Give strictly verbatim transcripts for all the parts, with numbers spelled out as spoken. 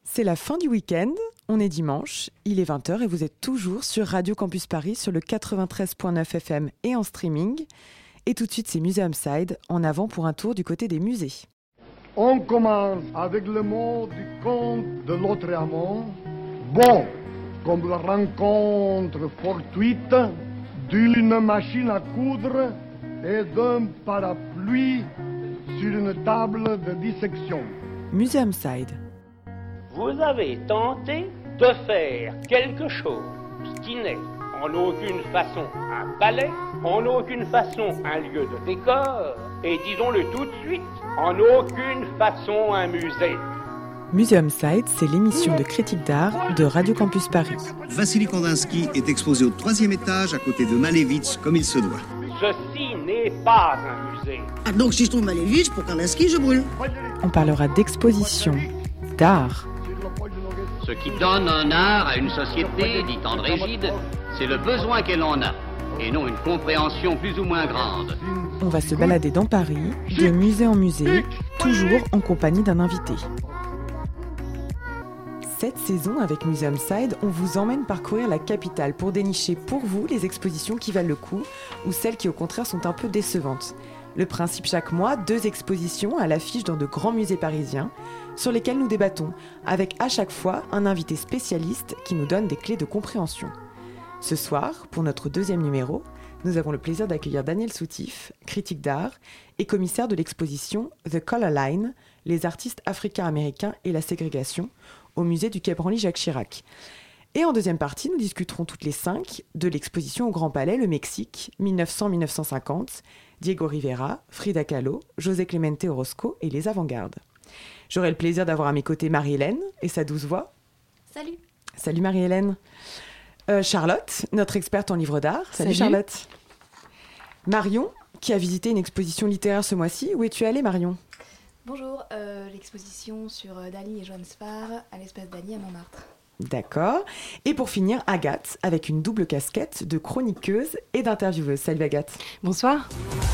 C'est la fin du week-end, on est dimanche, il est vingt heures et vous êtes toujours sur Radio Campus Paris sur le quatre-vingt-treize virgule neuf F M et en streaming. Et tout de suite, c'est Museum Side, en avant pour un tour du côté des musées. On commence avec le mot du conte de Lautréamont. Bon, comme la rencontre fortuite d'une machine à coudre et d'un parapluie sur une table de dissection. Museum Side. Vous avez tenté de faire quelque chose qui n'est en aucune façon un palais, en aucune façon un lieu de décor, et disons-le tout de suite, en aucune façon un musée. Museum Side, c'est l'émission de critique d'art de Radio Campus Paris. Vassili Kandinsky est exposé au troisième étage à côté de Malevitch, comme il se doit. Ceci n'est pas un musée. Ah donc si je trouve Malevitch, pour Kandinsky, je brûle. On parlera d'exposition, d'art. Ce qui donne un art à une société, dit André Gide, c'est le besoin qu'elle en a, et non une compréhension plus ou moins grande. On va se balader dans Paris, de musée en musée, toujours en compagnie d'un invité. Cette saison, avec Museum Side, on vous emmène parcourir la capitale pour dénicher pour vous les expositions qui valent le coup ou celles qui au contraire sont un peu décevantes. Le principe chaque mois, deux expositions à l'affiche dans de grands musées parisiens sur lesquels nous débattons, avec à chaque fois un invité spécialiste qui nous donne des clés de compréhension. Ce soir, pour notre deuxième numéro, nous avons le plaisir d'accueillir Daniel Soutif, critique d'art et commissaire de l'exposition The Color Line, les artistes africains-américains et la ségrégation, au musée du Quai Branly Jacques Chirac. Et en deuxième partie, nous discuterons toutes les cinq de l'exposition au Grand Palais, le Mexique, mille neuf cents à mille neuf cent cinquante, Diego Rivera, Frida Kahlo, José Clemente Orozco et les avant-gardes. J'aurai le plaisir d'avoir à mes côtés Marie-Hélène et sa douce voix. Salut. Salut Marie-Hélène. Euh, Charlotte, notre experte en livres d'art. Salut, Salut Charlotte. Marion, qui a visité une exposition littéraire ce mois-ci. Où es-tu allée, Marion ? Bonjour, euh, l'exposition sur Dali et Johann Spar à l'espace Dali à Montmartre. D'accord. Et pour finir, Agathe, avec une double casquette de chroniqueuse et d'intervieweuse. Salut Agathe. Bonsoir.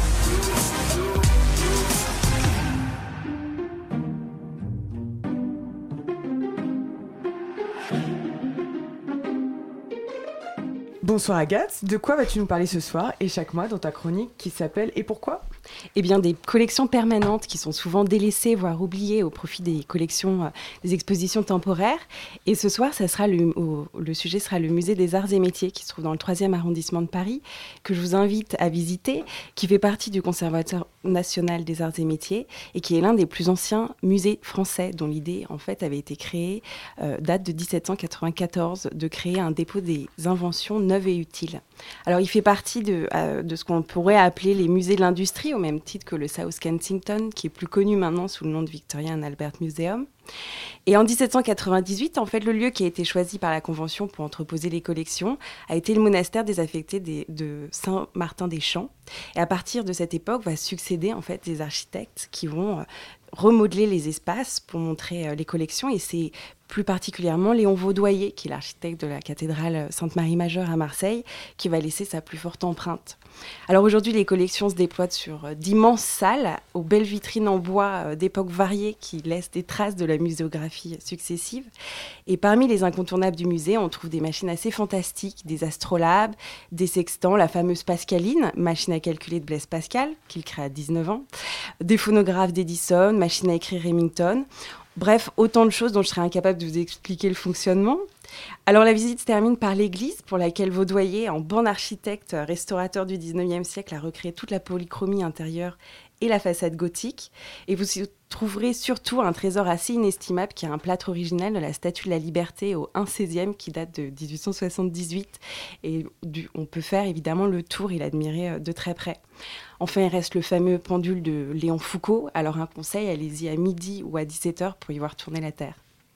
Bonsoir Agathe, de quoi vas-tu nous parler ce soir et chaque mois dans ta chronique qui s'appelle « Et pourquoi ?» Eh bien, des collections permanentes qui sont souvent délaissées, voire oubliées au profit des collections, euh, des expositions temporaires. Et ce soir, ça sera le, au, le sujet sera le musée des arts et métiers qui se trouve dans le troisième arrondissement de Paris, que je vous invite à visiter, qui fait partie du Conservatoire national des arts et métiers et qui est l'un des plus anciens musées français, dont l'idée, en fait, avait été créée, euh, date de dix-sept cent quatre-vingt-quatorze, de créer un dépôt des inventions neuves et utiles. Alors, il fait partie de, euh, de ce qu'on pourrait appeler les musées de l'industrie, au même titre que le South Kensington, qui est plus connu maintenant sous le nom de Victoria and Albert Museum. Et en dix-sept cent quatre-vingt-dix-huit, en fait, le lieu qui a été choisi par la Convention pour entreposer les collections a été le monastère désaffecté des, de Saint-Martin-des-Champs. Et à partir de cette époque, va succéder en fait des architectes qui vont euh, remodeler les espaces pour montrer euh, les collections. Et c'est plus particulièrement Léon Vaudoyer, qui est l'architecte de la cathédrale Sainte-Marie-Majeure à Marseille, qui va laisser sa plus forte empreinte. Alors aujourd'hui, les collections se déploient sur euh, d'immenses salles, aux belles vitrines en bois euh, d'époques variées qui laissent des traces de la muséographie successive. Et parmi les incontournables du musée, on trouve des machines assez fantastiques, des astrolabes, des sextants, la fameuse Pascaline, machine à calculer de Blaise Pascal, qu'il crée à dix-neuf ans, des phonographes d'Edison, machine à écrire Remington. Bref, autant de choses dont je serais incapable de vous expliquer le fonctionnement. Alors la visite se termine par l'église, pour laquelle Vaudoyer, en bon architecte restaurateur du dix-neuvième siècle, a recréé toute la polychromie intérieure et la façade gothique. Et vous y trouverez surtout un trésor assez inestimable qui est un plâtre original de la Statue de la Liberté au un seizième qui date de dix-huit cent soixante-dix-huit. Et du, on peut faire évidemment le tour et l'admirer de très près. Enfin, il reste le fameux pendule de Léon Foucault. Alors un conseil, allez-y à midi ou à dix-sept heures pour y voir tourner la Terre.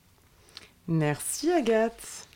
Merci Agathe.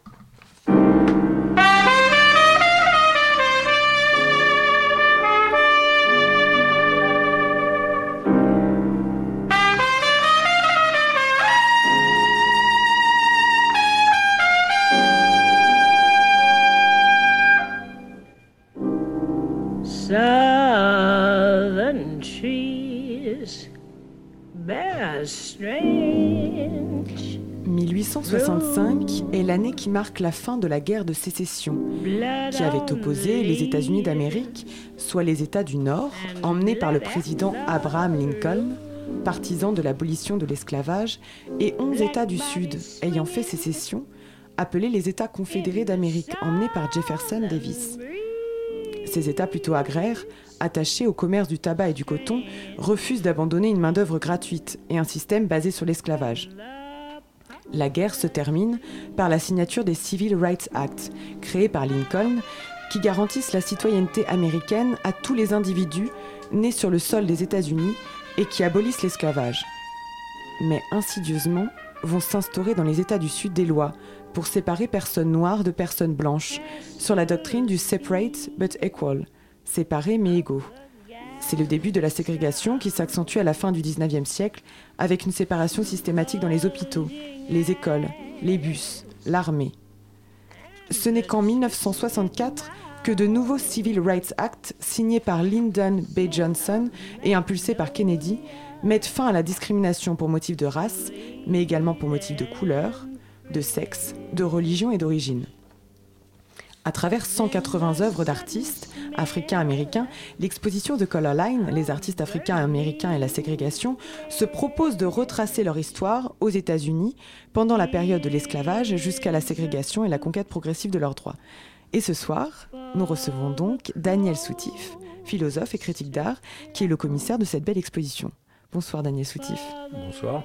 Southern trees bear strange cent soixante-cinq est l'année qui marque la fin de la guerre de sécession, qui avait opposé les États-Unis d'Amérique, soit les États du Nord, emmenés par le président Abraham Lincoln, partisan de l'abolition de l'esclavage, et onze États du Sud, ayant fait sécession, appelés les États confédérés d'Amérique, emmenés par Jefferson Davis. Ces États plutôt agraires, attachés au commerce du tabac et du coton, refusent d'abandonner une main-d'œuvre gratuite et un système basé sur l'esclavage. La guerre se termine par la signature des Civil Rights Act, créés par Lincoln, qui garantissent la citoyenneté américaine à tous les individus nés sur le sol des États-Unis et qui abolissent l'esclavage. Mais insidieusement, vont s'instaurer dans les États du Sud des lois pour séparer personnes noires de personnes blanches, sur la doctrine du « separate but equal », séparés mais égaux. C'est le début de la ségrégation qui s'accentue à la fin du dix-neuvième siècle, avec une séparation systématique dans les hôpitaux, les écoles, les bus, l'armée. Ce n'est qu'en mille neuf cent soixante-quatre que de nouveaux Civil Rights Act, signés par Lyndon B. Johnson et impulsés par Kennedy, mettent fin à la discrimination pour motif de race, mais également pour motif de couleur, de sexe, de religion et d'origine. À travers cent quatre-vingts œuvres d'artistes africains-américains, l'exposition The Color Line, les artistes africains-américains et la ségrégation, se propose de retracer leur histoire aux États-Unis pendant la période de l'esclavage jusqu'à la ségrégation et la conquête progressive de leurs droits. Et ce soir, nous recevons donc Daniel Soutif, philosophe et critique d'art, qui est le commissaire de cette belle exposition. Bonsoir Daniel Soutif. Bonsoir.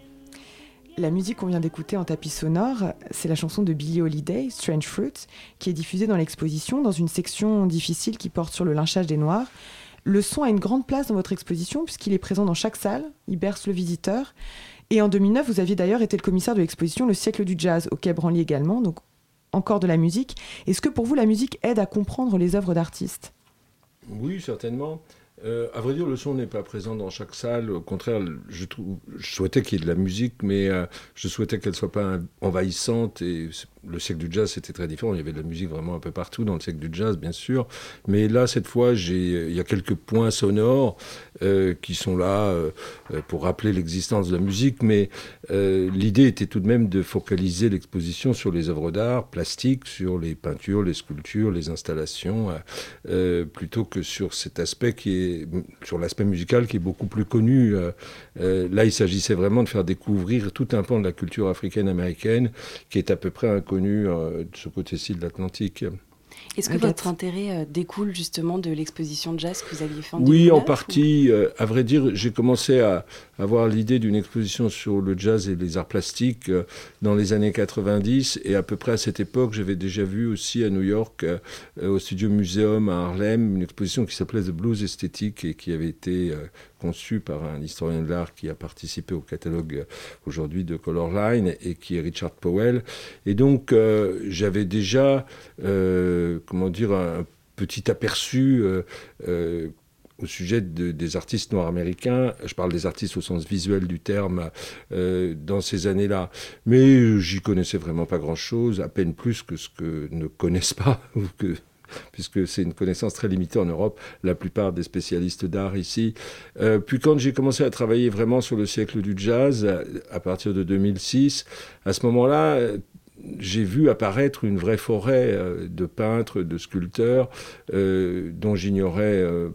La musique qu'on vient d'écouter en tapis sonore, c'est la chanson de Billie Holiday, Strange Fruit, qui est diffusée dans l'exposition, dans une section difficile qui porte sur le lynchage des Noirs. Le son a une grande place dans votre exposition, puisqu'il est présent dans chaque salle, il berce le visiteur. Et en deux mille neuf, vous aviez d'ailleurs été le commissaire de l'exposition Le siècle du jazz, au Quai Branly également, donc encore de la musique. Est-ce que pour vous, la musique aide à comprendre les œuvres d'artistes ? Oui, certainement. Euh, à vrai dire, le son n'est pas présent dans chaque salle. Au contraire, je, trouve, je souhaitais qu'il y ait de la musique, mais euh, je souhaitais qu'elle ne soit pas envahissante. Et le siècle du jazz, c'était très différent. Il y avait de la musique vraiment un peu partout dans le siècle du jazz, bien sûr. Mais là, cette fois, j'ai, il y a quelques points sonores euh, qui sont là euh, pour rappeler l'existence de la musique. Mais euh, l'idée était tout de même de focaliser l'exposition sur les œuvres d'art plastiques, sur les peintures, les sculptures, les installations, euh, plutôt que sur cet aspect qui est sur l'aspect musical qui est beaucoup plus connu. Euh, euh, là, il s'agissait vraiment de faire découvrir tout un pan de la culture africaine-américaine qui est à peu près inconnu euh, de ce côté-ci de l'Atlantique. Est-ce que Agathe. votre intérêt euh, découle justement de l'exposition de jazz que vous aviez fait en deux mille neuf? Oui, en partie. Ou... Euh, à vrai dire, j'ai commencé à avoir l'idée d'une exposition sur le jazz et les arts plastiques euh, dans les années quatre-vingt-dix. Et à peu près à cette époque, j'avais déjà vu aussi à New York, euh, au Studio Museum à Harlem, une exposition qui s'appelait The Blues Aesthetic et qui avait été euh, conçue par un historien de l'art qui a participé au catalogue euh, aujourd'hui de Color Line et qui est Richard Powell. Et donc, euh, j'avais déjà... Euh, comment dire, un petit aperçu euh, euh, au sujet de, des artistes noirs américains. Je parle des artistes au sens visuel du terme euh, dans ces années-là. Mais j'y connaissais vraiment pas grand-chose, à peine plus que ce que ne connaissent pas, ou que, puisque c'est une connaissance très limitée en Europe, la plupart des spécialistes d'art ici. Euh, puis quand j'ai commencé à travailler vraiment sur le siècle du jazz, à, à partir de deux mille six, à ce moment-là, j'ai vu apparaître une vraie forêt euh, de peintres, de sculpteurs, euh, dont j'ignorais, euh,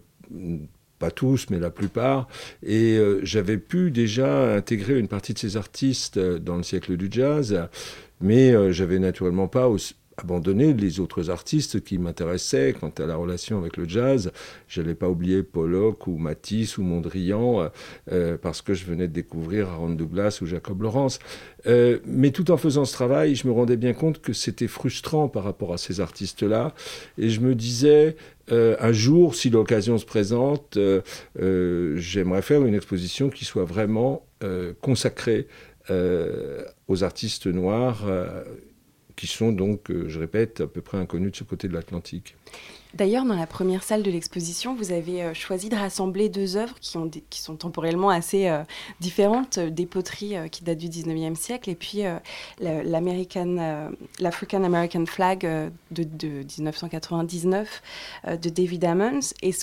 pas tous, mais la plupart. Et euh, j'avais pu déjà intégrer une partie de ces artistes euh, dans le siècle du jazz, mais euh, j'avais naturellement pas aussi abandonner les autres artistes qui m'intéressaient quant à la relation avec le jazz. Je n'allais pas oublier Pollock ou Matisse ou Mondrian euh, parce que je venais de découvrir Aaron Douglas ou Jacob Lawrence. Euh, mais tout en faisant ce travail, je me rendais bien compte que c'était frustrant par rapport à ces artistes-là. Et je me disais, euh, un jour, si l'occasion se présente, euh, euh, j'aimerais faire une exposition qui soit vraiment euh, consacrée euh, aux artistes noirs euh, qui sont donc, je répète, à peu près inconnus de ce côté de l'Atlantique. D'ailleurs, dans la première salle de l'exposition, vous avez choisi de rassembler deux œuvres qui, ont des, qui sont temporellement assez euh, différentes, des poteries euh, qui datent du dix-neuvième siècle, et puis euh, l'American, euh, l'African American Flag euh, de, de dix-neuf cent quatre-vingt-dix-neuf euh, de David Ammons. Est-ce que,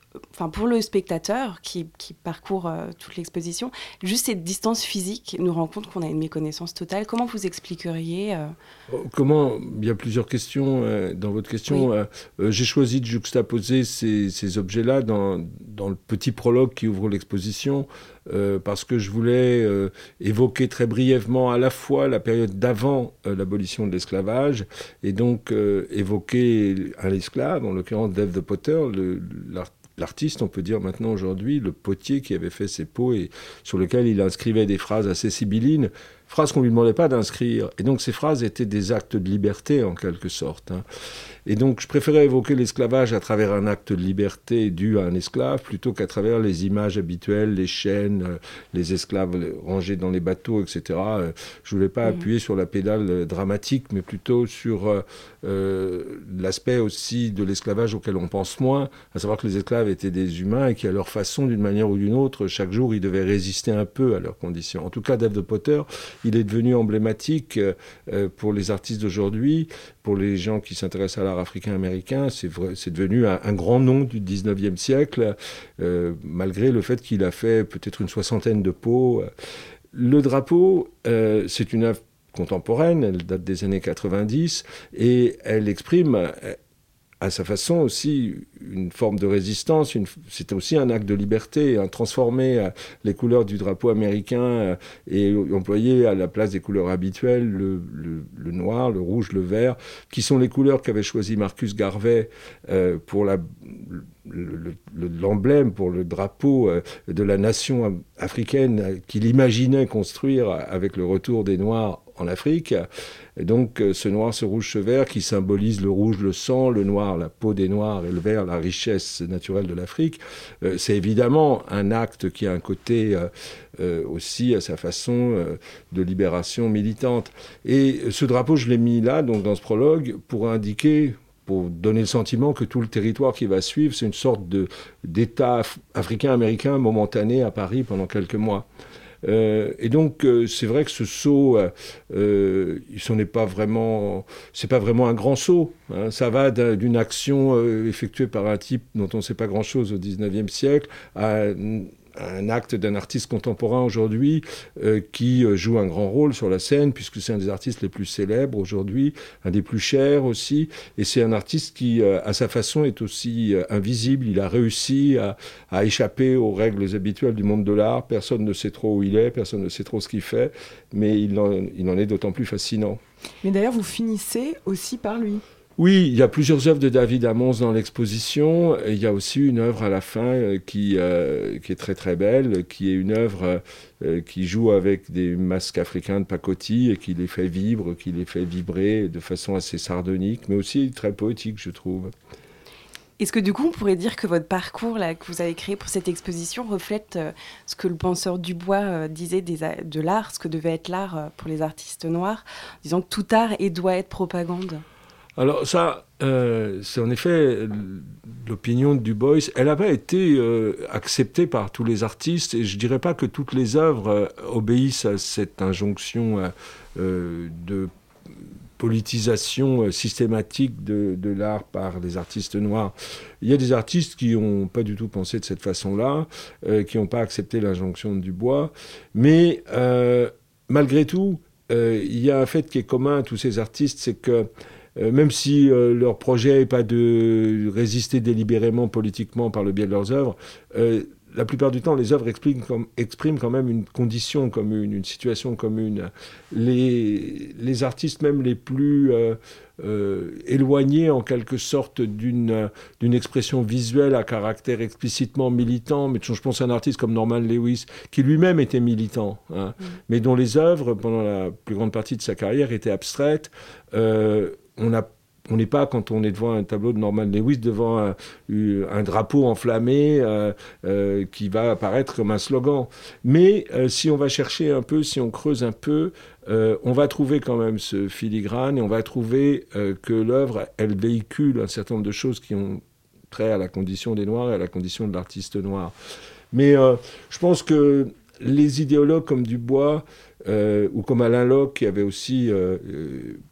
enfin pour le spectateur qui, qui parcourt euh, toute l'exposition, juste cette distance physique nous rend compte qu'on a une méconnaissance totale. Comment vous expliqueriez euh... Comment, il y a plusieurs questions euh, dans votre question. Oui. Euh, euh, j'ai choisi de juxtaposer ces, ces objets-là dans, dans le petit prologue qui ouvre l'exposition euh, parce que je voulais euh, évoquer très brièvement à la fois la période d'avant euh, l'abolition de l'esclavage et donc euh, évoquer un esclave, en l'occurrence Dave the Potter, le, l'art L'artiste, on peut dire maintenant aujourd'hui, le potier qui avait fait ses pots et sur lequel il inscrivait des phrases assez sibyllines, phrases qu'on ne lui demandait pas d'inscrire. Et donc ces phrases étaient des actes de liberté en quelque sorte. Hein. Et donc je préférais évoquer l'esclavage à travers un acte de liberté dû à un esclave plutôt qu'à travers les images habituelles, les chaînes, euh, les esclaves rangés dans les bateaux, et cetera. Euh, je ne voulais pas mmh. appuyer sur la pédale dramatique, mais plutôt sur euh, euh, l'aspect aussi de l'esclavage auquel on pense moins, à savoir que les esclaves étaient des humains et qu'à leur façon, d'une manière ou d'une autre, chaque jour, ils devaient résister un peu à leurs conditions. En tout cas, Dave the Potter, il est devenu emblématique euh, pour les artistes d'aujourd'hui, pour les gens qui s'intéressent à l'art africain-américain. C'est, vrai, c'est devenu un, un grand nom du dix-neuvième siècle, euh, malgré le fait qu'il a fait peut-être une soixantaine de pots. Le drapeau, euh, c'est une œuvre contemporaine, elle date des années quatre-vingt-dix, et elle exprime à sa façon aussi une forme de résistance. Une, c'est aussi un acte de liberté, hein, transformer euh, les couleurs du drapeau américain euh, et employer à la place des couleurs habituelles le, le, le noir, le rouge, le vert, qui sont les couleurs qu'avait choisi Marcus Garvey euh, pour la... Le, le, l'emblème pour le drapeau euh, de la nation africaine euh, qu'il imaginait construire avec le retour des Noirs en Afrique. Et donc euh, ce noir, ce rouge, ce vert qui symbolise le rouge, le sang, le noir, la peau des Noirs et le vert, la richesse naturelle de l'Afrique. Euh, c'est évidemment un acte qui a un côté euh, euh, aussi à sa façon euh, de libération militante. Et ce drapeau, je l'ai mis là, donc dans ce prologue, pour indiquer, pour donner le sentiment que tout le territoire qui va suivre, c'est une sorte de, d'État af- africain-américain momentané à Paris pendant quelques mois. Euh, et donc, euh, c'est vrai que ce saut, euh, euh, ce n'est pas vraiment, c'est pas vraiment un grand saut. Hein. Ça va d'une action euh, effectuée par un type dont on ne sait pas grand-chose au dix-neuvième siècle à un acte d'un artiste contemporain aujourd'hui euh, qui euh, joue un grand rôle sur la scène, puisque c'est un des artistes les plus célèbres aujourd'hui, un des plus chers aussi, et c'est un artiste qui, euh, à sa façon, est aussi euh, invisible. Il a réussi à, à échapper aux règles habituelles du monde de l'art. Personne ne sait trop où il est, personne ne sait trop ce qu'il fait, mais il en, il en est d'autant plus fascinant. Mais d'ailleurs, vous finissez aussi par lui. Oui, il y a plusieurs œuvres de David Hammons dans l'exposition. Et il y a aussi une œuvre à la fin euh, qui, euh, qui est très très belle, qui est une œuvre euh, qui joue avec des masques africains de pacotille et qui les fait vivre, qui les fait vibrer de façon assez sardonique, mais aussi très poétique, je trouve. Est-ce que du coup, on pourrait dire que votre parcours là, que vous avez créé pour cette exposition reflète euh, ce que le penseur Dubois euh, disait des, de l'art, ce que devait être l'art euh, pour les artistes noirs, disant que tout art et doit être propagande? Alors ça, euh, c'est en effet l'opinion de Du Bois. Elle n'a pas été euh, acceptée par tous les artistes, et je ne dirais pas que toutes les œuvres euh, obéissent à cette injonction euh, euh, de politisation euh, systématique de, de l'art par les artistes noirs. Il y a des artistes qui n'ont pas du tout pensé de cette façon-là, euh, qui n'ont pas accepté l'injonction de Du Bois, mais euh, malgré tout, euh, il y a un fait qui est commun à tous ces artistes, c'est que Euh, même si euh, leur projet n'est pas de résister délibérément politiquement par le biais de leurs œuvres, euh, la plupart du temps, les œuvres expriment, comme, expriment quand même une condition commune, une situation commune. Les, les artistes, même les plus euh, euh, éloignés en quelque sorte d'une, d'une expression visuelle à caractère explicitement militant, mais je pense à un artiste comme Norman Lewis, qui lui-même était militant, hein, mmh. mais dont les œuvres, pendant la plus grande partie de sa carrière, étaient abstraites. Euh, On a, on n'est pas, quand on est devant un tableau de Norman Lewis, devant un, un drapeau enflammé euh, euh, qui va apparaître comme un slogan. Mais euh, si on va chercher un peu, si on creuse un peu, euh, on va trouver quand même ce filigrane et on va trouver euh, que l'œuvre, elle véhicule un certain nombre de choses qui ont trait à la condition des Noirs et à la condition de l'artiste noir. Mais euh, je pense que les idéologues comme Dubois euh, ou comme Alain Locke, qui avait aussi... Euh,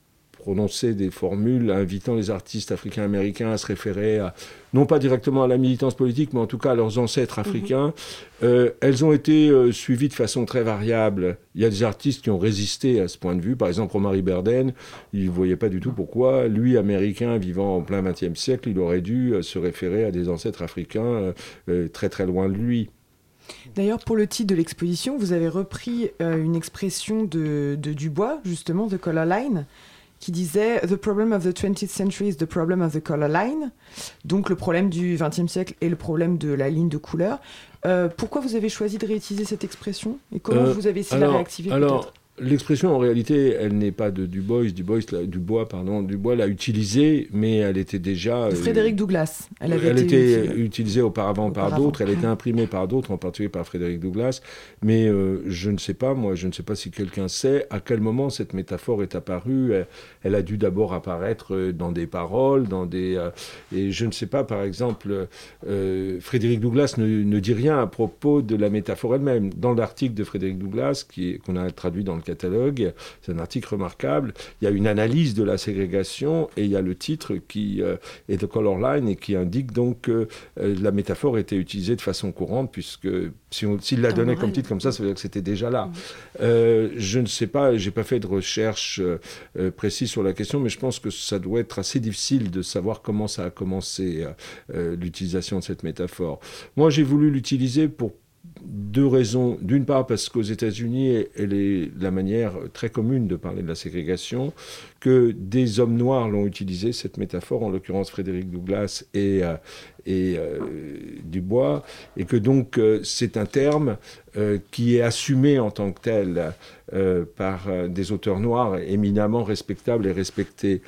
prononçait des formules invitant les artistes africains-américains à se référer à, non pas directement à la militance politique, mais en tout cas à leurs ancêtres africains. Mmh. Euh, elles ont été euh, suivies de façon très variable. Il y a des artistes qui ont résisté à ce point de vue. Par exemple, Omari Berden, il ne voyait pas du tout pourquoi, lui, américain, vivant en plein vingtième siècle, il aurait dû euh, se référer à des ancêtres africains euh, euh, très très loin de lui. D'ailleurs, pour le titre de l'exposition, vous avez repris euh, une expression de, de Dubois, justement, de Color Line, qui disait « The problem of the twentieth century is the problem of the color line ». Donc, le problème du vingtième siècle est le problème de la ligne de couleur. Euh, pourquoi vous avez choisi de réutiliser cette expression ? Et comment euh, vous avez essayé de la réactiver, alors, peut-être ? L'expression, en réalité, elle n'est pas de Dubois. Dubois, Dubois, pardon, Dubois l'a utilisée, mais elle était déjà... De Frédéric euh, Douglass. Elle, avait elle été était utilisée, utilisée auparavant, auparavant par d'autres. Elle était imprimée par d'autres, en particulier par Frédéric Douglass. Mais euh, je ne sais pas, moi, je ne sais pas si quelqu'un sait à quel moment cette métaphore est apparue. Elle, elle a dû d'abord apparaître dans des paroles, dans des... Euh, et je ne sais pas, par exemple, euh, Frédéric Douglass ne, ne dit rien à propos de la métaphore elle-même. Dans l'article de Frédéric Douglass, qui est, qu'on a traduit dans le catalogue, c'est un article remarquable, il y a une analyse de la ségrégation et il y a le titre qui euh, est de Color Line et qui indique donc que euh, la métaphore était utilisée de façon courante, puisque si on, s'il la donnait comme titre comme ça, ça veut dire que c'était déjà là. Mmh. Euh, je ne sais pas, j'ai pas fait de recherche euh, précise sur la question, mais je pense que ça doit être assez difficile de savoir comment ça a commencé, euh, l'utilisation de cette métaphore. Moi, j'ai voulu l'utiliser pour deux raisons. D'une part, parce qu'aux États-Unis, elle est la manière très commune de parler de la ségrégation, que des hommes noirs l'ont utilisé, cette métaphore, en l'occurrence Frédéric Douglass et, euh, et euh, Dubois, et que donc euh, c'est un terme euh, qui est assumé en tant que tel euh, par euh, des auteurs noirs éminemment respectables et respectés.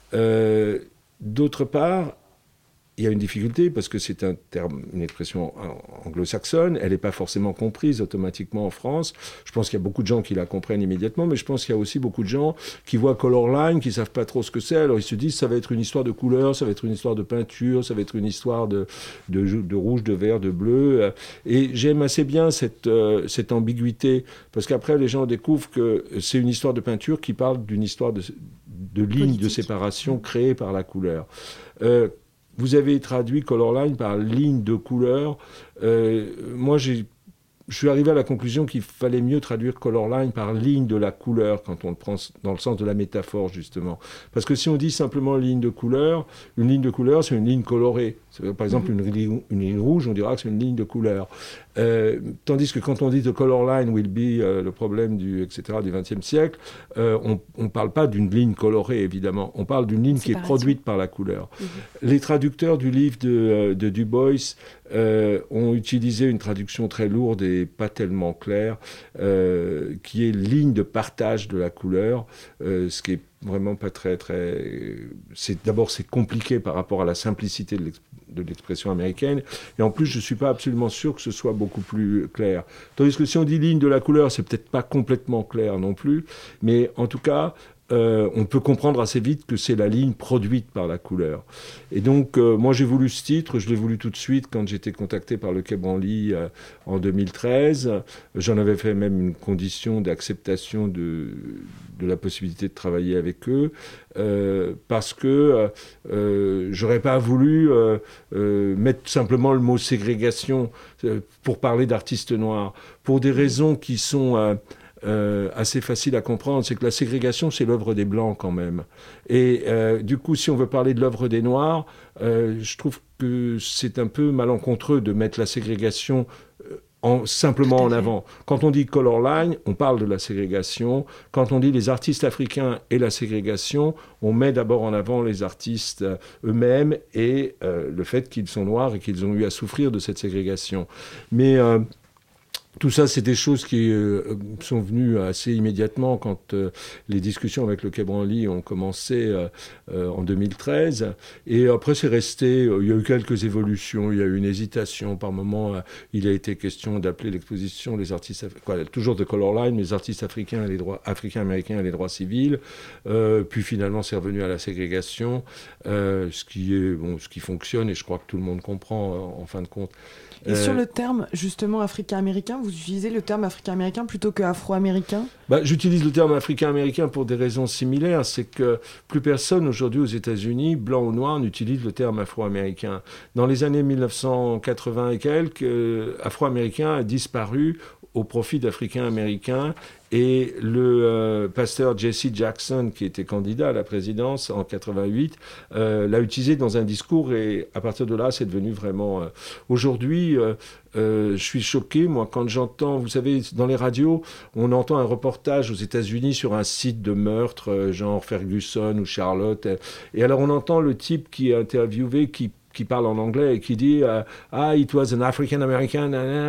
Euh, d'autre part, il y a une difficulté parce que c'est un terme, une expression anglo-saxonne, elle n'est pas forcément comprise automatiquement en France. Je pense qu'il y a beaucoup de gens qui la comprennent immédiatement, mais je pense qu'il y a aussi beaucoup de gens qui voient Color Line, qui ne savent pas trop ce que c'est, alors ils se disent ça va être une histoire de couleur, ça va être une histoire de peinture, ça va être une histoire de, de, de rouge, de vert, de bleu. Et j'aime assez bien cette, euh, cette ambiguïté, parce qu'après les gens découvrent que c'est une histoire de peinture qui parle d'une histoire de, de ligne de séparation créée par la couleur. Euh, Vous avez traduit Color Line par ligne de couleur. Euh, moi, j'ai, je suis arrivé à la conclusion qu'il fallait mieux traduire Color Line par ligne de la couleur, quand on le prend dans le sens de la métaphore, justement. Parce que si on dit simplement ligne de couleur, une ligne de couleur, c'est une ligne colorée. Par exemple, mmh. une, une ligne rouge, on dira que c'est une ligne de couleur. Euh, tandis que quand on dit « the color line will be euh, » le problème du, et cetera, du vingtième siècle, euh, on ne parle pas d'une ligne colorée, évidemment. On parle d'une ligne qui est produite par la couleur. Mmh. Les traducteurs du livre de, de Du Bois euh, ont utilisé une traduction très lourde et pas tellement claire, euh, qui est ligne de partage de la couleur, euh, ce qui est vraiment pas très... très... C'est, d'abord, c'est compliqué par rapport à la simplicité de, l'exp... de l'expression américaine. Et en plus, je ne suis pas absolument sûr que ce soit beaucoup plus clair. Tandis que si on dit ligne de la couleur, c'est peut-être pas complètement clair non plus. Mais en tout cas... Euh, on peut comprendre assez vite que c'est la ligne produite par la couleur. Et donc, euh, moi, j'ai voulu ce titre, je l'ai voulu tout de suite quand j'étais contacté par le Quai Branly euh, en deux mille treize. J'en avais fait même une condition d'acceptation de, de la possibilité de travailler avec eux, euh, parce que euh, j'aurais pas voulu euh, euh, mettre simplement le mot ségrégation euh, pour parler d'artistes noirs, pour des raisons qui sont... Euh, Euh, assez facile à comprendre, c'est que la ségrégation, c'est l'œuvre des Blancs quand même. Et euh, du coup, si on veut parler de l'œuvre des Noirs, euh, je trouve que c'est un peu malencontreux de mettre la ségrégation euh, en, simplement en avant. Quand on dit Color Line, on parle de la ségrégation. Quand on dit les artistes africains et la ségrégation, on met d'abord en avant les artistes eux-mêmes et euh, le fait qu'ils sont noirs et qu'ils ont eu à souffrir de cette ségrégation. Mais... Euh, Tout ça, c'est des choses qui euh, sont venues assez immédiatement quand euh, les discussions avec le Quai Branly ont commencé euh, euh, en deux mille treize. Et après, c'est resté... Euh, il y a eu quelques évolutions, il y a eu une hésitation. Par moment, euh, il a été question d'appeler l'exposition les artistes... Quoi, toujours de Color Line, mais les artistes africains, et les droits, africains-américains et les droits civils. Euh, puis finalement, c'est revenu à la ségrégation, euh, ce, qui est, bon, ce qui fonctionne, et je crois que tout le monde comprend, euh, en fin de compte. Et euh, sur le terme, justement, africain-américain, vous utilisez le terme africain-américain plutôt que afro-américain ? Bah, j'utilise le terme africain-américain pour des raisons similaires. C'est que plus personne aujourd'hui aux États-Unis, blanc ou noir, n'utilise le terme afro-américain. Dans les années mille neuf cent quatre-vingts et quelques, euh, afro-américain a disparu au profit d'Africains-Américains. Et le euh, pasteur Jesse Jackson, qui était candidat à la présidence en quatre-vingt-huit, euh, l'a utilisé dans un discours et à partir de là, c'est devenu vraiment... Euh, aujourd'hui, euh, euh, je suis choqué, moi, quand j'entends... Vous savez, dans les radios, on entend un reportage aux États-Unis sur un site de meurtre, euh, genre Ferguson ou Charlotte. Et alors, on entend le type qui est interviewé, qui qui parle en anglais et qui dit euh, « Ah, it was an African-American,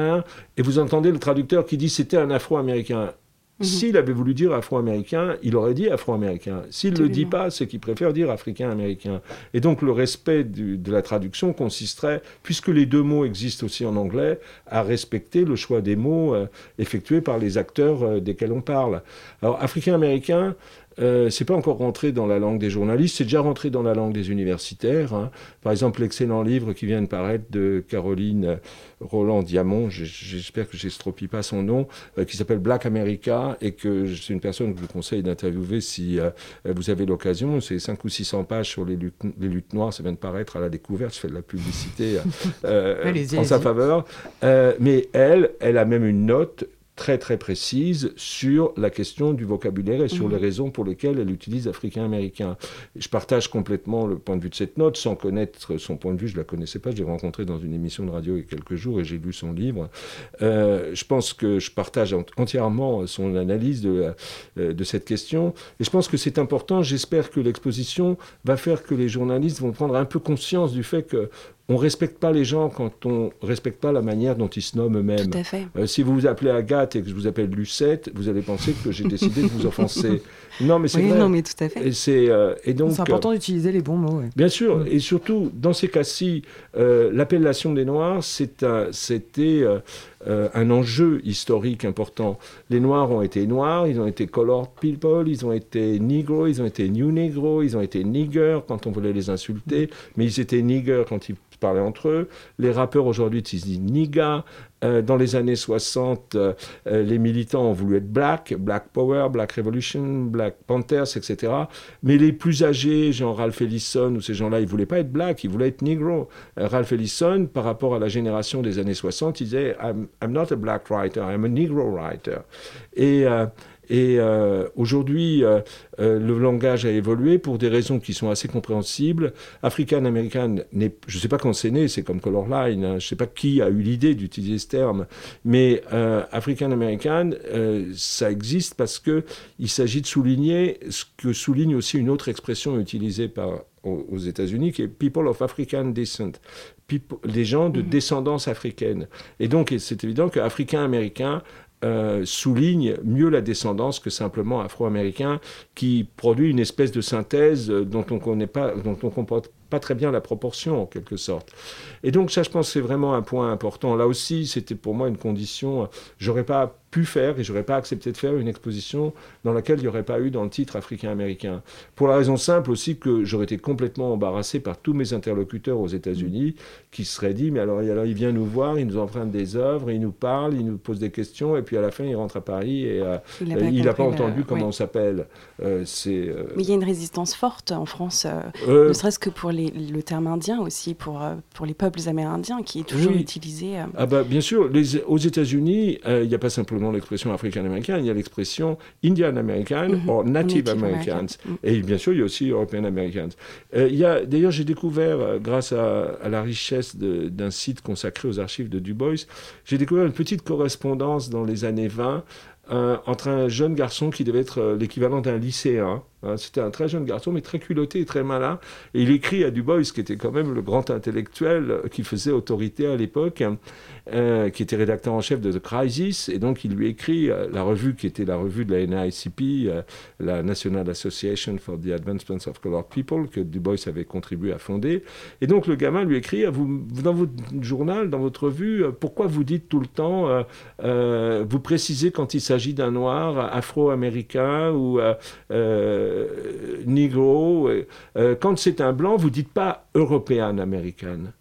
et vous entendez le traducteur qui dit « C'était un Afro-Américain ». Mmh. S'il avait voulu dire afro-américain, il aurait dit afro-américain. S'il ne le dit pas, c'est qu'il préfère dire africain-américain. Et donc le respect du, de la traduction consisterait, puisque les deux mots existent aussi en anglais, à respecter le choix des mots euh, effectués par les acteurs euh, desquels on parle. Alors africain-américain, Euh, c'est pas encore rentré dans la langue des journalistes, c'est déjà rentré dans la langue des universitaires. Hein. Par exemple, l'excellent livre qui vient de paraître de Caroline Roland-Diamond, j'espère que j'estropie pas son nom, euh, qui s'appelle Black America, et que c'est une personne que je vous conseille d'interviewer si euh, vous avez l'occasion. C'est cinq ou six cents pages sur les luttes, les luttes noires, ça vient de paraître à la découverte, je fais de la publicité euh, en sa faveur. Euh, mais elle, elle a même une note très très précise sur la question du vocabulaire et sur mmh. les raisons pour lesquelles elle utilise africain-américain. Je partage complètement le point de vue de cette note, sans connaître son point de vue, je ne la connaissais pas, je l'ai rencontrée dans une émission de radio il y a quelques jours et j'ai lu son livre. Euh, je pense que je partage entièrement son analyse de, la, de cette question et je pense que c'est important, j'espère que l'exposition va faire que les journalistes vont prendre un peu conscience du fait que on ne respecte pas les gens quand on ne respecte pas la manière dont ils se nomment eux-mêmes. Tout à fait. Euh, si vous vous appelez Agathe et que je vous appelle Lucette, vous allez penser que j'ai décidé de vous offenser. Non, mais c'est oui, vrai. Non, mais tout à fait. Et c'est, euh, et donc, c'est important euh, d'utiliser les bons mots. Ouais. Bien sûr. Mmh. Et surtout, dans ces cas-ci, euh, l'appellation des Noirs, c'est un, c'était euh, euh, un enjeu historique important. Les Noirs ont été Noirs, ils ont été Colored People, ils ont été Negro, ils ont été New Negro, ils ont été Nigger quand on voulait les insulter, mmh. mais ils étaient Nigger quand ils parlaient entre eux. Les rappeurs aujourd'hui utilisent Niga. Euh, dans les années soixante, euh, euh, les militants ont voulu être Black, Black Power, Black Revolution, Black Panthers, et cetera. Mais les plus âgés, genre Ralph Ellison ou ces gens-là, ils ne voulaient pas être Black, ils voulaient être Negro. Euh, Ralph Ellison, par rapport à la génération des années soixante, il disait I'm, I'm not a Black writer, I'm a Negro writer. Et... Euh, Et euh, aujourd'hui, euh, euh, le langage a évolué pour des raisons qui sont assez compréhensibles. African-American, je ne sais pas quand c'est né, c'est comme Colorline, hein, je ne sais pas qui a eu l'idée d'utiliser ce terme, mais euh, African-American, euh, ça existe parce qu'il s'agit de souligner ce que souligne aussi une autre expression utilisée par, aux, aux États-Unis, qui est « people of African descent ». People, les gens de mmh. descendance africaine. Et donc, c'est évident qu'Africain-Américain Euh, souligne mieux la descendance que simplement afro-américain, qui produit une espèce de synthèse dont on connaît pas, dont on comprend pas très bien la proportion en quelque sorte. Et donc ça, je pense, c'est vraiment un point important. Là aussi, c'était pour moi une condition. J'aurais pas pu faire et j'aurais pas accepté de faire une exposition dans laquelle il n'y aurait pas eu dans le titre africain-américain. Pour la raison simple aussi que j'aurais été complètement embarrassé par tous mes interlocuteurs aux États-Unis qui se seraient dit mais alors, alors il vient nous voir, il nous emprunte des œuvres, il nous parle, il nous pose des questions et puis à la fin il rentre à Paris et euh, il n'a pas, pas entendu le... comment ouais. on s'appelle. Euh, c'est, euh... Mais il y a une résistance forte en France, euh, euh... ne serait-ce que pour les, le terme indien aussi, pour, euh, pour les peuples amérindiens qui est toujours oui. utilisé. Euh... Ah bah, bien sûr, les, aux États-Unis, il euh, n'y a pas simplement l'expression africain-américain, il y a l'expression Indian-American mm-hmm. ou Native, Native Americans. American. Mm. Et bien sûr, il y a aussi European-Americans. Euh, il y a, d'ailleurs, j'ai découvert, euh, grâce à, à la richesse de, d'un site consacré aux archives de Du Bois, j'ai découvert une petite correspondance dans les années vingt euh, entre un jeune garçon qui devait être euh, l'équivalent d'un lycéen. Hein, c'était un très jeune garçon, mais très culotté et très malin. Et il écrit à Du Bois, qui était quand même le grand intellectuel euh, qui faisait autorité à l'époque, euh, qui était rédacteur en chef de The Crisis. Et donc, il lui écrit euh, la revue qui était la revue de la N A A C P, euh, la National Association for the Advancement of Colored People, que Du Bois avait contribué à fonder. Et donc, le gamin lui écrit, vous, dans votre journal, dans votre revue, euh, pourquoi vous dites tout le temps, euh, euh, vous précisez quand il s'agit d'un noir afro-américain ou euh, euh, Negro, euh, quand c'est un blanc, vous ne dites pas European American.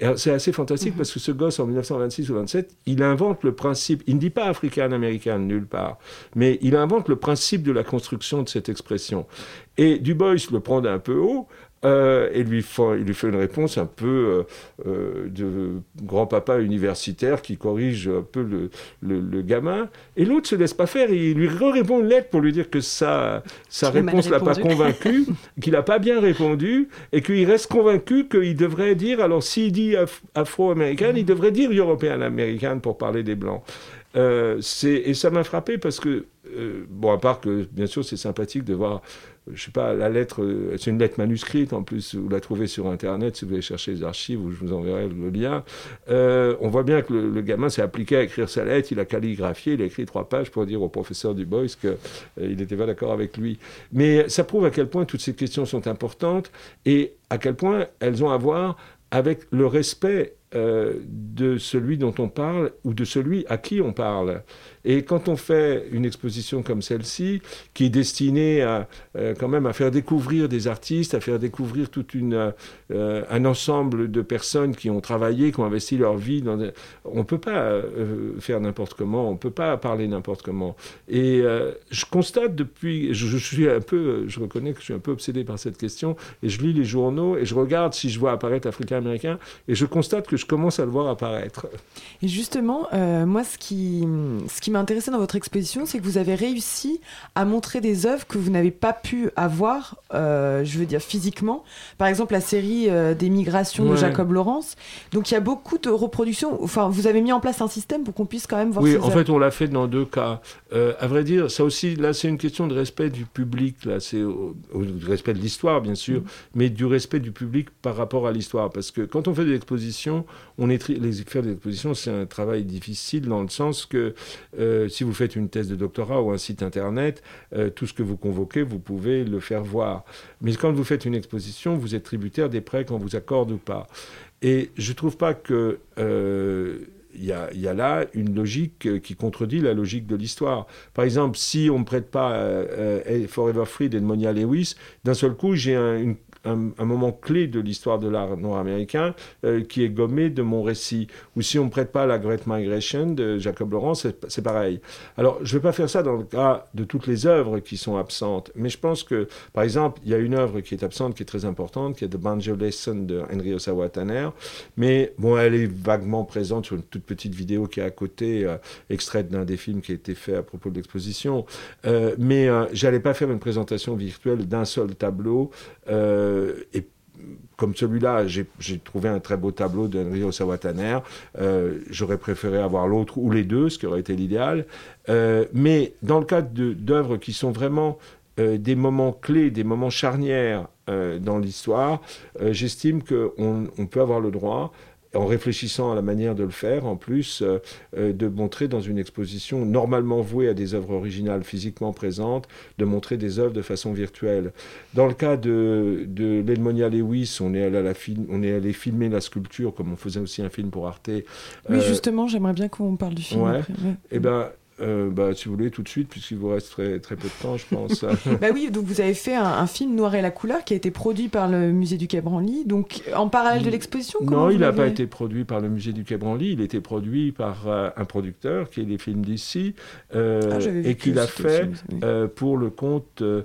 Et c'est assez fantastique mmh. parce que ce gosse, en dix-neuf cent vingt-six ou vingt-sept, il invente le principe, il ne dit pas africain-américain nulle part, mais il invente le principe de la construction de cette expression. Et Du Bois le prend d'un peu haut, Euh, et lui fait, il lui fait une réponse un peu euh, euh, de grand-papa universitaire qui corrige un peu le, le, le gamin. Et l'autre se laisse pas faire, et il lui répond une lettre pour lui dire que sa, sa réponse l'a pas convaincu, qu'il n'a pas bien répondu, et qu'il reste convaincu qu'il devrait dire, alors s'il dit af- afro-américaine, il devrait dire européenne-américaine pour parler des Blancs. Euh, c'est, et ça m'a frappé parce que, euh, bon, à part que, bien sûr, c'est sympathique de voir, je sais pas, la lettre, euh, c'est une lettre manuscrite, en plus, vous la trouvez sur Internet, si vous voulez chercher les archives, où je vous enverrai le lien. Euh, on voit bien que le, le gamin s'est appliqué à écrire sa lettre, il a calligraphié, il a écrit trois pages pour dire au professeur Du Bois qu'il euh, n'était pas d'accord avec lui. Mais ça prouve à quel point toutes ces questions sont importantes, et à quel point elles ont à voir avec le respect euh, de celui dont on parle ou de celui à qui on parle. Et quand on fait une exposition comme celle-ci, qui est destinée à, euh, quand même à faire découvrir des artistes, à faire découvrir toute une, euh, un ensemble de personnes qui ont travaillé, qui ont investi leur vie, dans des... on ne peut pas euh, faire n'importe comment, on ne peut pas parler n'importe comment. Et euh, je constate depuis, je, je suis un peu, je reconnais que je suis un peu obsédé par cette question, et je lis les journaux, et je regarde si je vois apparaître africain-américain, et je constate que je commence à le voir apparaître. Et justement, euh, moi, ce qui, ce qui m'a intéressé dans votre exposition, c'est que vous avez réussi à montrer des œuvres que vous n'avez pas pu avoir, euh, je veux dire physiquement. Par exemple, la série euh, des migrations ouais. de Jacob Lawrence. Donc, il y a beaucoup de reproductions. Enfin, vous avez mis en place un système pour qu'on puisse quand même voir oui, ces en œuvres. fait, on l'a fait dans deux cas. Euh, à vrai dire, ça aussi, là, c'est une question de respect du public. Là, c'est au, au, du respect de l'histoire, bien sûr, mmh. mais du respect du public par rapport à l'histoire. Parce que quand on fait des expositions, on est tri- les, faire des expositions, c'est un travail difficile dans le sens que euh, si vous faites une thèse de doctorat ou un site internet, euh, tout ce que vous convoquez, vous pouvez le faire voir. Mais quand vous faites une exposition, vous êtes tributaire des prêts qu'on vous accorde ou pas. Et je ne trouve pas que... Euh, Il y, a, il y a là une logique qui contredit la logique de l'histoire. Par exemple, si on ne me prête pas euh, euh, Forever Free d'Edmonia Lewis, d'un seul coup, j'ai un, une, un, un moment clé de l'histoire de l'art nord-américain euh, qui est gommé de mon récit. Ou si on ne me prête pas la Great Migration de Jacob Lawrence, c'est, c'est pareil. Alors, je ne vais pas faire ça dans le cas de toutes les œuvres qui sont absentes, mais je pense que, par exemple, il y a une œuvre qui est absente, qui est très importante, qui est The Banjo Lesson de Henry Ossawa Tanner, mais bon, elle est vaguement présente sur une toute petite vidéo qui est à côté, euh, extraite d'un des films qui a été fait à propos de l'exposition. Euh, mais euh, je n'allais pas faire une présentation virtuelle d'un seul tableau. Euh, et comme celui-là, j'ai, j'ai trouvé un très beau tableau d'Henry Ossawa Tanner. Euh, j'aurais préféré avoir l'autre ou les deux, ce qui aurait été l'idéal. Euh, mais dans le cadre de, d'œuvres qui sont vraiment euh, des moments clés, des moments charnières euh, dans l'histoire, euh, j'estime qu'on on peut avoir le droit, en réfléchissant à la manière de le faire, en plus, euh, euh, de montrer dans une exposition normalement vouée à des œuvres originales physiquement présentes, de montrer des œuvres de façon virtuelle. Dans le cas de, de l'Edmonia Lewis, on est, allé à la film, on est allé filmer la sculpture, comme on faisait aussi un film pour Arte. Oui, euh, justement, j'aimerais bien qu'on parle du film. Ouais. Après. Ouais. Eh ben, Euh, bah, si vous voulez, tout de suite, puisqu'il vous reste très, très peu de temps, je pense. bah oui, donc vous avez fait un, un film Noir et la couleur qui a été produit par le musée du Quai Branly, donc en parallèle de l'exposition. Non, il n'a pas été produit par le musée du Quai Branly, il a été produit par euh, un producteur qui est les films d'ici, euh, ah, et qu'il a fait film, oui. euh, pour le compte euh,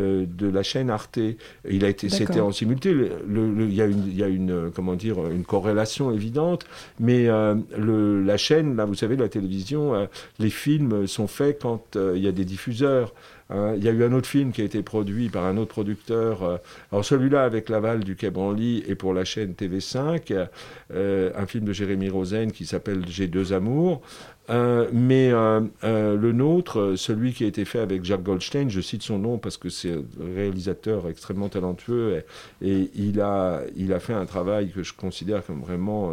de la chaîne Arte. Il a été, c'était en simultané. Le, le, le, il y a une, il y a une, comment dire, une corrélation évidente, mais euh, le, la chaîne, là, vous savez, la télévision, euh, les films sont faits quand euh, il y a des diffuseurs. Hein. Il y a eu un autre film qui a été produit par un autre producteur. Euh, alors celui-là avec l'aval du Quai Branly et pour la chaîne T V cinq, euh, un film de Jérémy Rosen qui s'appelle J'ai deux amours. Euh, mais euh, euh, le nôtre, celui qui a été fait avec Jacques Goldstein, je cite son nom parce que c'est un réalisateur extrêmement talentueux et, et il, a, il a fait un travail que je considère comme vraiment euh,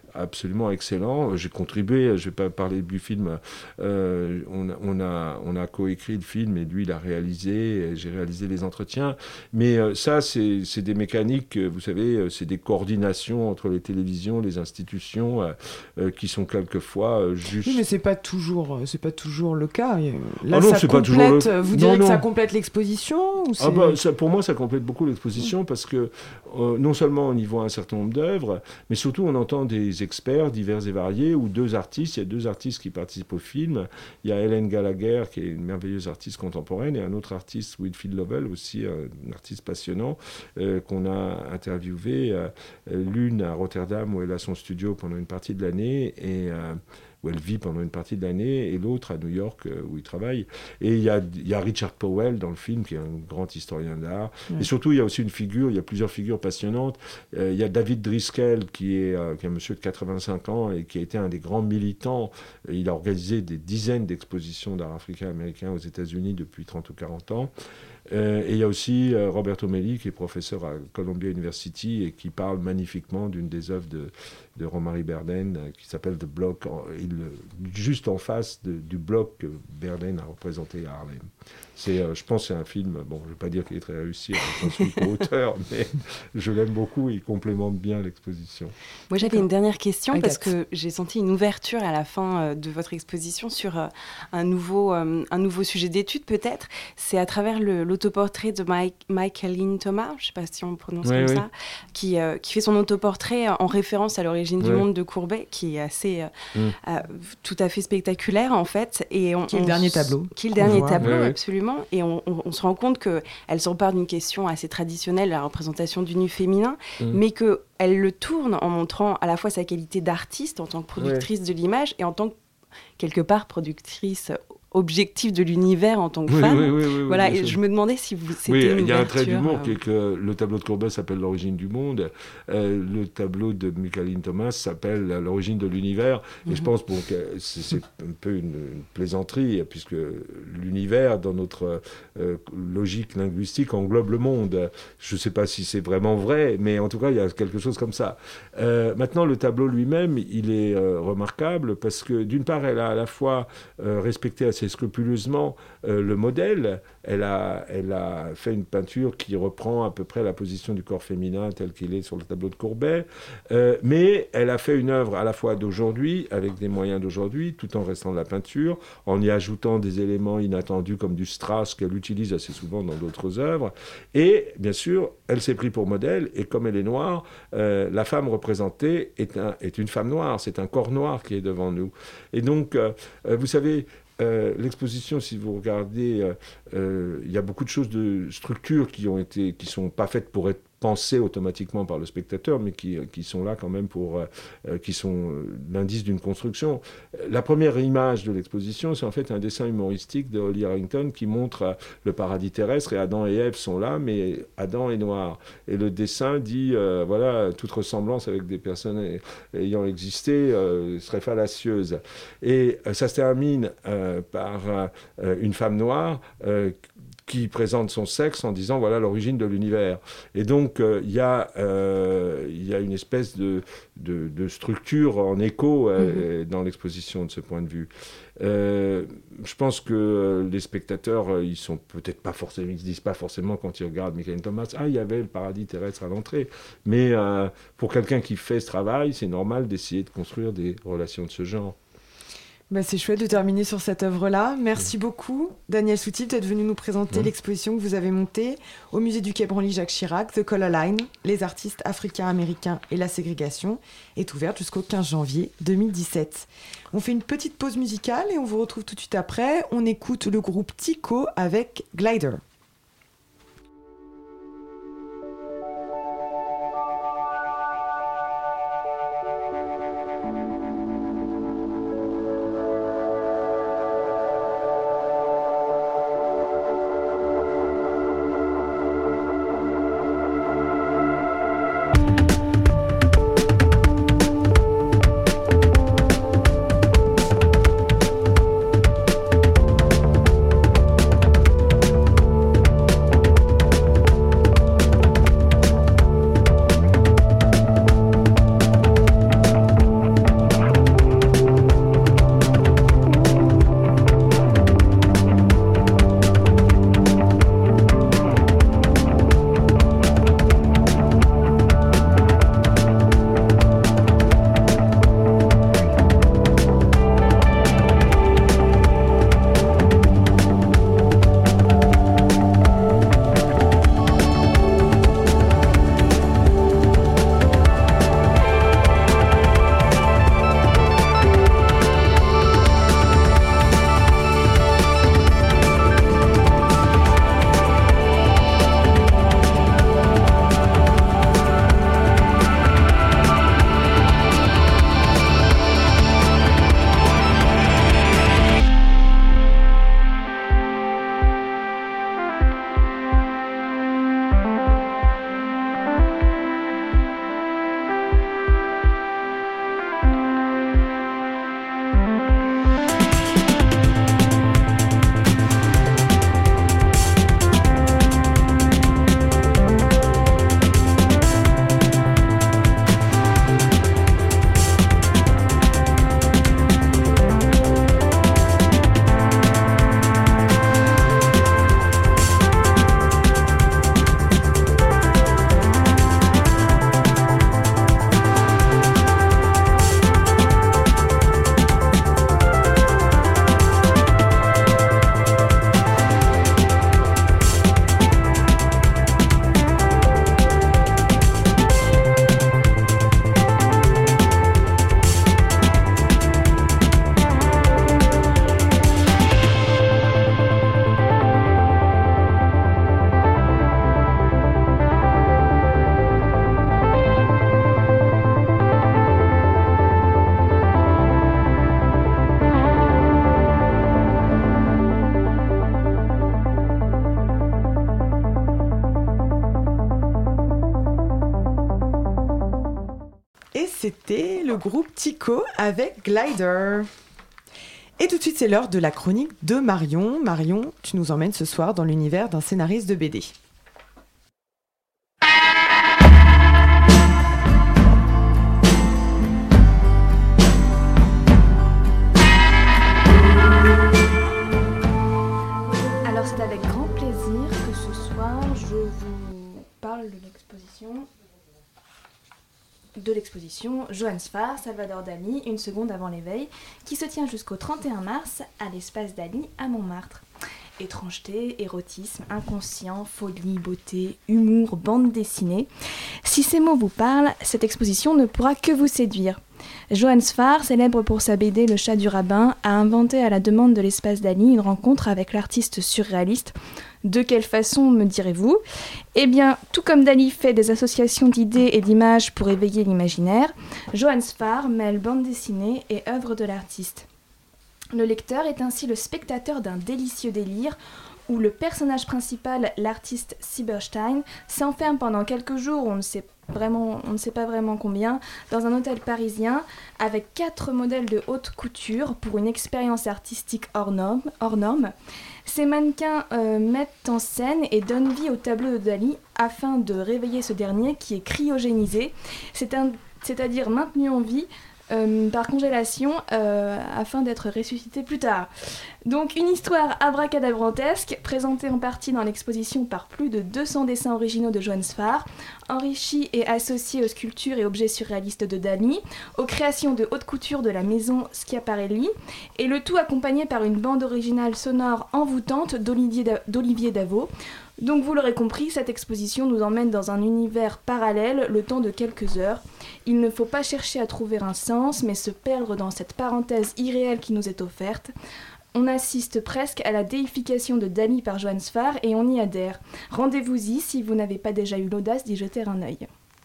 absolument excellent. J'ai contribué, je ne vais pas parler du film, euh, on, on, a, on a coécrit le film et lui il a réalisé, j'ai réalisé les entretiens. Mais euh, ça, c'est, c'est des mécaniques, vous savez, c'est des coordinations entre les télévisions, les institutions euh, euh, qui sont quelquefois euh, juste... Oui, mais ce n'est pas, c'est pas toujours le cas. Là, ah non, ça c'est complète, pas toujours le... Vous direz non, que non. ça complète l'exposition ou c'est... Ah bah, ça, pour moi, ça complète beaucoup l'exposition parce que euh, non seulement on y voit un certain nombre d'œuvres, mais surtout on entend des experts divers et variés ou deux artistes. Il y a deux artistes qui participent au film. Il y a Helen Gallagher qui est une merveilleuse artiste contemporaine et un autre artiste, Wilfried Lovell, aussi un artiste passionnant euh, qu'on a interviewé. Euh, l'une à Rotterdam où elle a son studio pendant une partie de l'année et euh, où elle vit pendant une partie de l'année, et l'autre à New York, euh, où il travaille. Et il y a, il y a Richard Powell dans le film, qui est un grand historien d'art. Ouais. Et surtout, il y a aussi une figure, il y a plusieurs figures passionnantes. Euh, il y a David Driscoll, qui est, euh, qui est un monsieur de quatre-vingt-cinq ans, et qui a été un des grands militants. Il a organisé des dizaines d'expositions d'art africain-américain aux États-Unis depuis trente ou quarante ans. Euh, et il y a aussi euh, Roberto Melli, qui est professeur à Columbia University et qui parle magnifiquement d'une des œuvres de, de Romary Berden euh, qui s'appelle The Block, en, il, juste en face de, du bloc que Berden a représenté à Harlem. C'est, euh, je pense que c'est un film, bon, je ne vais pas dire qu'il est très réussi, je suis pas auteur, mais je l'aime beaucoup et il complémente bien l'exposition. Moi, j'avais une dernière question Agathe. Parce que j'ai senti une ouverture à la fin euh, de votre exposition sur euh, un, nouveau, euh, un nouveau sujet d'étude, peut-être. C'est à travers le, l'autoportrait de Mike, Michaeline Thomas, je ne sais pas si on prononce oui, comme oui. ça, qui, euh, qui fait son autoportrait en référence à l'origine du oui. monde de Courbet, qui est assez, euh, mm. euh, tout à fait spectaculaire, en fait. Et on, qui est on le dernier s- tableau. Qui est le dernier voit. tableau, Oui, oui. absolument. Et on, on, on se rend compte qu'elle s'empare d'une question assez traditionnelle, la représentation du nu féminin, Mm. mais qu'elle le tourne en montrant à la fois sa qualité d'artiste en tant que productrice de l'image et en tant que, quelque part, productrice objective de l'univers en tant que Oui, femme. oui, oui, oui, oui, voilà, bien et sûr. je me demandais si vous, c'était Oui, une il y a un ouverture, trait d'humour euh, qui est que le tableau de Courbet s'appelle L'origine du monde, euh, le tableau de Michaeline Thomas s'appelle L'origine de l'univers, et Mhm. je pense bon, que c'est, c'est un peu une, une plaisanterie, puisque l'univers, dans notre euh, logique linguistique, englobe le monde. Je ne sais pas si c'est vraiment vrai, mais en tout cas, il y a quelque chose comme ça. Euh, maintenant, le tableau lui-même, il est euh, remarquable, parce que d'une part, elle a à la fois euh, respecté assez scrupuleusement Euh, le modèle. Elle a, elle a fait une peinture qui reprend à peu près la position du corps féminin tel qu'il est sur le tableau de Courbet, euh, mais elle a fait une œuvre à la fois d'aujourd'hui, avec des moyens d'aujourd'hui, tout en restant de la peinture, en y ajoutant des éléments inattendus comme du strass qu'elle utilise assez souvent dans d'autres œuvres. Et bien sûr, elle s'est pris pour modèle, et comme elle est noire, euh, la femme représentée est, un, est une femme noire, c'est un corps noir qui est devant nous. Et donc, euh, vous savez, Euh, l'exposition, si vous regardez, il euh, euh, y a beaucoup de choses de structure qui ont été, qui sont pas faites pour être pensées automatiquement par le spectateur, mais qui, qui sont là quand même pour, euh, qui sont l'indice d'une construction. La première image de l'exposition, c'est en fait un dessin humoristique de Holly Harrington qui montre euh, le paradis terrestre, et Adam et Ève sont là, mais Adam est noir. Et le dessin dit, euh, voilà, toute ressemblance avec des personnes ayant existé euh, serait fallacieuse. Et euh, ça se termine euh, par euh, une femme noire euh, qui présente son sexe en disant voilà l'origine de l'univers. Et donc il euh, y, euh, y a une espèce de, de, de structure en écho euh, mm-hmm. dans l'exposition de ce point de vue. Euh, je pense que les spectateurs, ils sont peut-être pas forcément, ils se disent pas forcément quand ils regardent Michaeline Thomas, ah il y avait le paradis terrestre à l'entrée. Mais euh, pour quelqu'un qui fait ce travail, c'est normal d'essayer de construire des relations de ce genre. Bah, c'est chouette de terminer sur cette œuvre-là. Merci mmh. beaucoup, Daniel Soutif, d'être venu nous présenter mmh. l'exposition que vous avez montée au musée du Quai Branly Jacques Chirac, The Color Line, les artistes africains-américains et la ségrégation, est ouverte jusqu'au quinze janvier deux mille dix-sept. On fait une petite pause musicale et on vous retrouve tout de suite après. On écoute le groupe Tico avec Glider. c'était le groupe Tico avec Glider. Et tout de suite, c'est l'heure de la chronique de Marion. Marion, tu nous emmènes ce soir dans l'univers d'un scénariste de B D. Alors c'est avec grand plaisir que ce soir, je vous parle de l'exposition... de l'exposition Johann Sfar, Salvador Dali, une seconde avant l'éveil, qui se tient jusqu'au trente et un mars à l'espace Dali à Montmartre. Étrangeté, érotisme, inconscient, folie, beauté, humour, bande dessinée. Si ces mots vous parlent, cette exposition ne pourra que vous séduire. Johann Sfar, célèbre pour sa B D Le chat du rabbin, a inventé à la demande de l'espace Dali une rencontre avec l'artiste surréaliste. De quelle façon, me direz-vous ? Eh bien, tout comme Dali fait des associations d'idées et d'images pour éveiller l'imaginaire, Johann Sfar mêle bande dessinée et œuvre de l'artiste. Le lecteur est ainsi le spectateur d'un délicieux délire où le personnage principal, l'artiste Sieberstein, s'enferme pendant quelques jours, on ne sait vraiment, on ne sait pas vraiment combien, dans un hôtel parisien avec quatre modèles de haute couture pour une expérience artistique hors norme. Hors norme. Ces mannequins euh, mettent en scène et donnent vie au tableau de Dali afin de réveiller ce dernier qui est cryogénisé, c'est un, c'est-à-dire maintenu en vie euh, par congélation euh, afin d'être ressuscité plus tard. Donc une histoire abracadabrantesque, présentée en partie dans l'exposition par plus de deux cents dessins originaux de Johann Sfar, enrichie et associée aux sculptures et objets surréalistes de Dali, aux créations de haute couture de la maison Schiaparelli, et le tout accompagné par une bande originale sonore envoûtante d'Olivier Davo. Donc vous l'aurez compris, cette exposition nous emmène dans un univers parallèle le temps de quelques heures. Il ne faut pas chercher à trouver un sens, mais se perdre dans cette parenthèse irréelle qui nous est offerte. On assiste presque à la déification de Dali par Johann Sfar et on y adhère. Rendez-vous-y si vous n'avez pas déjà eu l'audace d'y jeter un œil.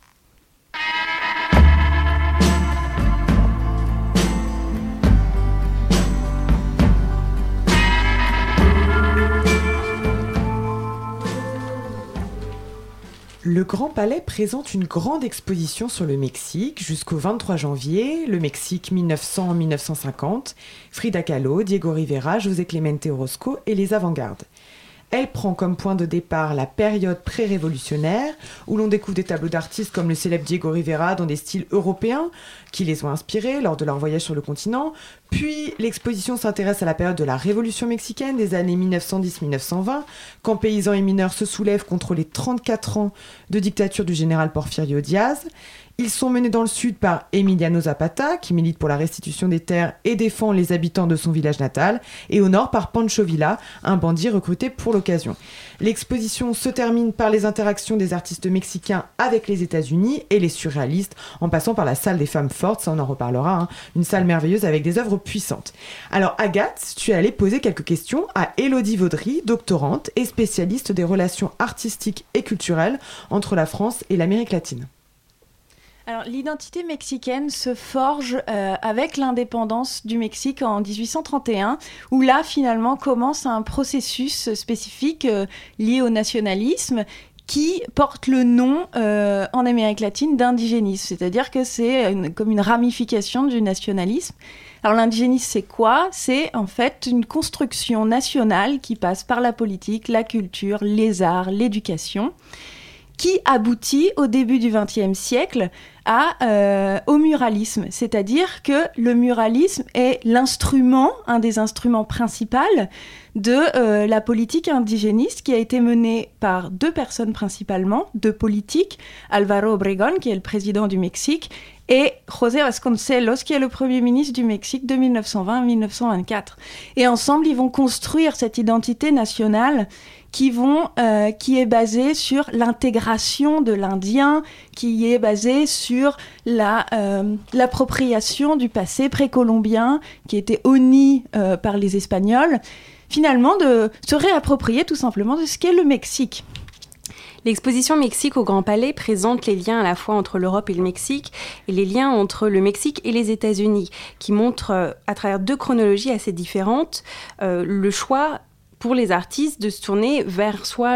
Le Grand Palais présente une grande exposition sur le Mexique jusqu'au vingt-trois janvier, le Mexique mille neuf cents à mille neuf cent cinquante, Frida Kahlo, Diego Rivera, José Clemente Orozco et les avant-gardes. Elle prend comme point de départ la période pré-révolutionnaire, où l'on découvre des tableaux d'artistes comme le célèbre Diego Rivera dans des styles européens, qui les ont inspirés lors de leur voyage sur le continent. Puis l'exposition s'intéresse à la période de la Révolution mexicaine des années mille neuf cent dix à mille neuf cent vingt, quand paysans et mineurs se soulèvent contre les trente-quatre ans de dictature du général Porfirio Diaz. Ils sont menés dans le sud par Emiliano Zapata, qui milite pour la restitution des terres et défend les habitants de son village natal, et au nord par Pancho Villa, un bandit recruté pour l'occasion. L'exposition se termine par les interactions des artistes mexicains avec les États-Unis et les surréalistes, en passant par la salle des femmes fortes, ça on en reparlera, hein, une salle merveilleuse avec des œuvres puissantes. Alors Agathe, tu es allée poser quelques questions à Élodie Vaudry, doctorante et spécialiste des relations artistiques et culturelles entre la France et l'Amérique latine. Alors, l'identité mexicaine se forge euh, avec l'indépendance du Mexique en dix-huit cent trente et un, où là, finalement, commence un processus spécifique euh, lié au nationalisme qui porte le nom euh, en Amérique latine d'indigénisme, c'est-à-dire que c'est une, comme une ramification du nationalisme. Alors l'indigénisme, c'est quoi ? C'est en fait une construction nationale qui passe par la politique, la culture, les arts, l'éducation, qui aboutit au début du vingtième siècle à, euh, au muralisme. C'est-à-dire que le muralisme est l'instrument, un des instruments principaux de euh, la politique indigéniste qui a été menée par deux personnes principalement, deux politiques, Álvaro Obregón, qui est le président du Mexique, et José Vasconcelos, qui est le premier ministre du Mexique de mille neuf cent vingt à mille neuf cent vingt-quatre. Et ensemble, ils vont construire cette identité nationale qui, vont, euh, qui est basée sur l'intégration de l'Indien, qui est basée sur la, euh, l'appropriation du passé précolombien, qui était honni euh, par les Espagnols, finalement de se réapproprier tout simplement de ce qu'est le Mexique. L'exposition Mexique au Grand Palais présente les liens à la fois entre l'Europe et le Mexique et les liens entre le Mexique et les États-Unis, qui montrent euh, à travers deux chronologies assez différentes euh, le choix pour les artistes de se tourner vers soit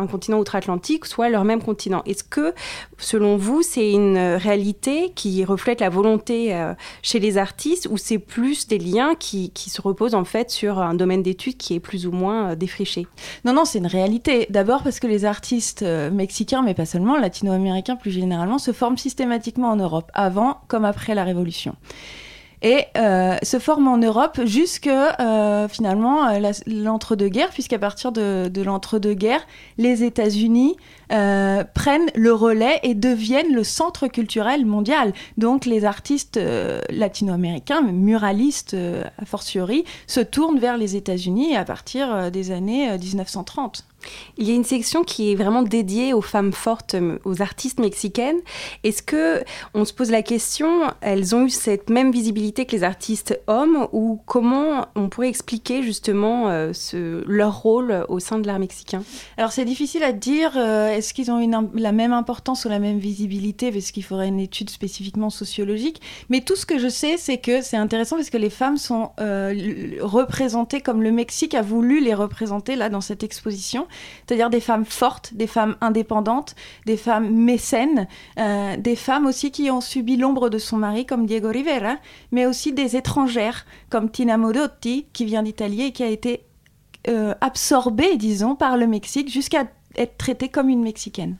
un continent outre-Atlantique, soit leur même continent. Est-ce que, selon vous, c'est une réalité qui reflète la volonté euh, chez les artistes, ou c'est plus des liens qui, qui se reposent en fait sur un domaine d'études qui est plus ou moins euh, défriché? Non, non, c'est une réalité. D'abord parce que les artistes euh, mexicains, mais pas seulement, latino-américains plus généralement, se forment systématiquement en Europe, avant comme après la Révolution. Et euh, se forment en Europe jusque euh, finalement euh, la, l'entre-deux-guerres, puisqu'à partir de, de l'entre-deux-guerres, les États-Unis euh, prennent le relais et deviennent le centre culturel mondial. Donc les artistes euh, latino-américains, muralistes euh, a fortiori, se tournent vers les États-Unis à partir euh, des années euh, dix-neuf cent trente. Il y a une section qui est vraiment dédiée aux femmes fortes, aux artistes mexicaines. Est-ce que on se pose la question, elles ont eu cette même visibilité que les artistes hommes, ou comment on pourrait expliquer justement euh, ce, leur rôle au sein de l'art mexicain? Alors c'est difficile à dire, euh, est-ce qu'ils ont une, la même importance ou la même visibilité, parce qu'il faudrait une étude spécifiquement sociologique. Mais tout ce que je sais, c'est que c'est intéressant parce que les femmes sont euh, représentées comme le Mexique a voulu les représenter là dans cette exposition. C'est-à-dire des femmes fortes, des femmes indépendantes, des femmes mécènes, euh, des femmes aussi qui ont subi l'ombre de son mari, comme Diego Rivera, mais aussi des étrangères, comme Tina Modotti, qui vient d'Italie et qui a été euh, absorbée, disons, par le Mexique, jusqu'à être traitée comme une Mexicaine.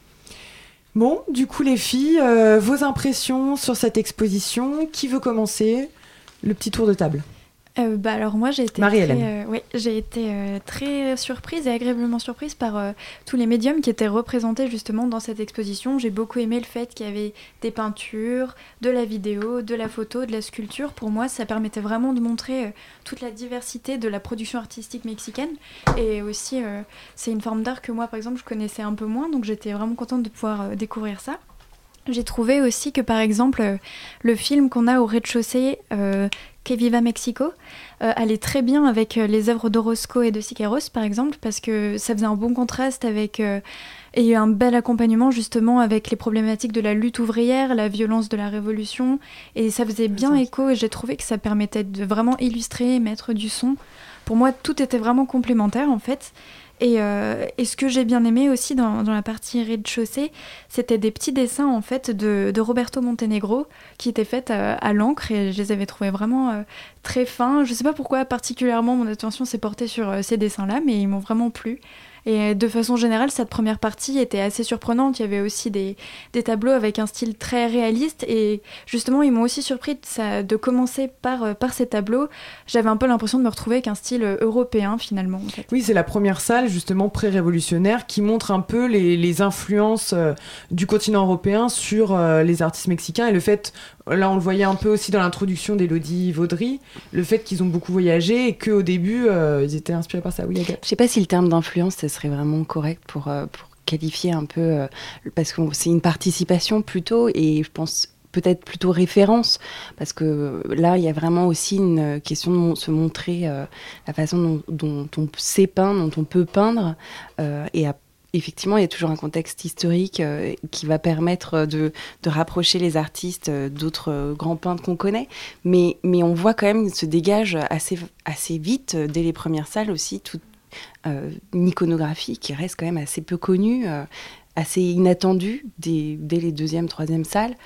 Bon, du coup, les filles, euh, vos impressions sur cette exposition, qui veut commencer? Le petit tour de table. Euh, bah alors moi j'ai été Marie-Hélène. très, euh, oui, j'ai été euh, très surprise et agréablement surprise par euh, tous les médiums qui étaient représentés justement dans cette exposition. J'ai beaucoup aimé le fait qu'il y avait des peintures, de la vidéo, de la photo, de la sculpture. Pour moi ça permettait vraiment de montrer euh, toute la diversité de la production artistique mexicaine, et aussi euh, c'est une forme d'art que moi par exemple je connaissais un peu moins, donc j'étais vraiment contente de pouvoir euh, découvrir ça. J'ai trouvé aussi que par exemple euh, le film qu'on a au rez-de-chaussée, euh, Que Viva Mexico, euh, allait très bien avec euh, les œuvres d'Orozco et de Siqueiros par exemple, parce que ça faisait un bon contraste avec euh, et un bel accompagnement justement avec les problématiques de la lutte ouvrière, la violence de la révolution, et ça faisait bien écho, et j'ai trouvé que ça permettait de vraiment illustrer, mettre du son. Pour moi tout était vraiment complémentaire en fait. Et, euh, et ce que j'ai bien aimé aussi dans, dans la partie rez-de-chaussée, c'était des petits dessins en fait de, de Roberto Montenegro qui étaient faits à, à l'encre, et je les avais trouvés vraiment euh, très fins. Je sais pas pourquoi particulièrement mon attention s'est portée sur euh, ces dessins-là, mais ils m'ont vraiment plu. Et de façon générale, cette première partie était assez surprenante. Il y avait aussi des, des tableaux avec un style très réaliste, et justement, ils m'ont aussi surpris de, ça, de commencer par, par ces tableaux. J'avais un peu l'impression de me retrouver avec un style européen, finalement. En fait. Oui, c'est la première salle, justement, pré-révolutionnaire, qui montre un peu les, les influences euh, du continent européen sur euh, les artistes mexicains, et le fait... Là, on le voyait un peu aussi dans l'introduction d'Élodie Vaudry, le fait qu'ils ont beaucoup voyagé et qu'au début, euh, ils étaient inspirés par ça. Oui, Agathe. Je ne sais pas si le terme d'influence, ce serait vraiment correct pour, euh, pour qualifier un peu... Euh, parce que c'est une participation plutôt, et je pense peut-être plutôt référence, parce que là, il y a vraiment aussi une question de mon, se montrer euh, la façon dont, dont on sait peindre, dont on peut peindre, euh, et à effectivement, il y a toujours un contexte historique euh, qui va permettre de, de rapprocher les artistes euh, d'autres euh, grands peintres qu'on connaît. Mais, mais on voit quand même qu'il se dégage assez, assez vite, euh, dès les premières salles aussi, toute euh, une iconographie qui reste quand même assez peu connue, euh, assez inattendue dès, dès les deuxième, troisième salles.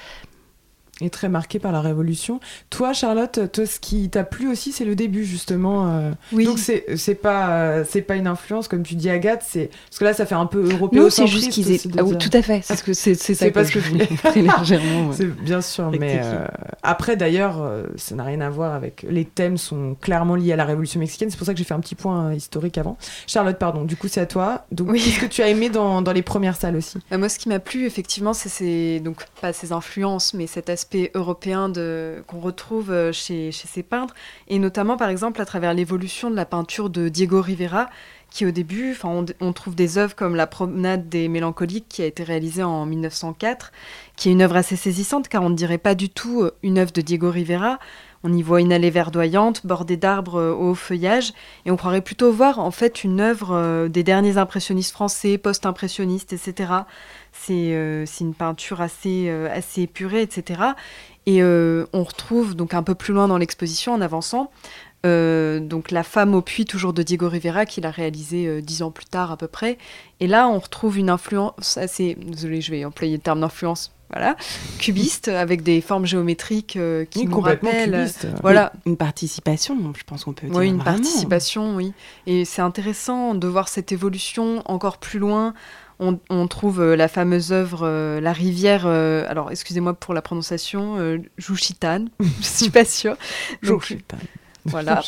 Et très marqué par la Révolution. Toi, Charlotte, toi, ce qui t'a plu aussi, c'est le début, justement. Euh... Oui. Donc, c'est, c'est, pas, euh, c'est pas une influence, comme tu dis, Agathe. C'est... Parce que là, ça fait un peu européen. Non, c'est juste qu'ils aient... Ah, oui, tout à fait. C'est, ce que, c'est, c'est ça c'est que pas ce que je voulais. Très légèrement. Ouais. C'est bien sûr, mais euh... après, d'ailleurs, euh, ça n'a rien à voir avec... Les thèmes sont clairement liés à la Révolution mexicaine. C'est pour ça que j'ai fait un petit point euh, historique avant. Charlotte, pardon, du coup, c'est à toi. Donc, oui. Qu'est-ce que tu as aimé dans, dans les premières salles aussi? Bah, moi, ce qui m'a plu, effectivement, c'est ces... Donc, pas ces influences, mais cet aspect européen De, qu'on retrouve chez, chez ces peintres, et notamment par exemple à travers l'évolution de la peinture de Diego Rivera, qui au début, on, on trouve des œuvres comme La Promenade des Mélancoliques, qui a été réalisée en mille neuf cent quatre, qui est une œuvre assez saisissante, car on ne dirait pas du tout une œuvre de Diego Rivera. On y voit une allée verdoyante, bordée d'arbres au haut feuillage, et on croirait plutôt voir en fait une œuvre des derniers impressionnistes français, post-impressionnistes, et cetera. C'est, euh, c'est une peinture assez, euh, assez épurée, et cetera. Et euh, on retrouve donc un peu plus loin dans l'exposition, en avançant, Euh, donc La femme au puits, toujours de Diego Rivera, qu'il a réalisé euh, dix ans plus tard à peu près. Et là, on retrouve une influence assez... Désolée, je vais employer le terme d'influence. Voilà, cubiste, avec des formes géométriques euh, qui oui, nous complètement rappellent... cubiste. Voilà. Oui, une participation, je pense qu'on peut dire. Oui, une vraiment. participation, oui. Et c'est intéressant de voir cette évolution encore plus loin. On, on trouve euh, la fameuse œuvre euh, La rivière, euh, alors excusez-moi pour la prononciation, euh, Juchitan, je suis pas sûre. Juchitan. Voilà.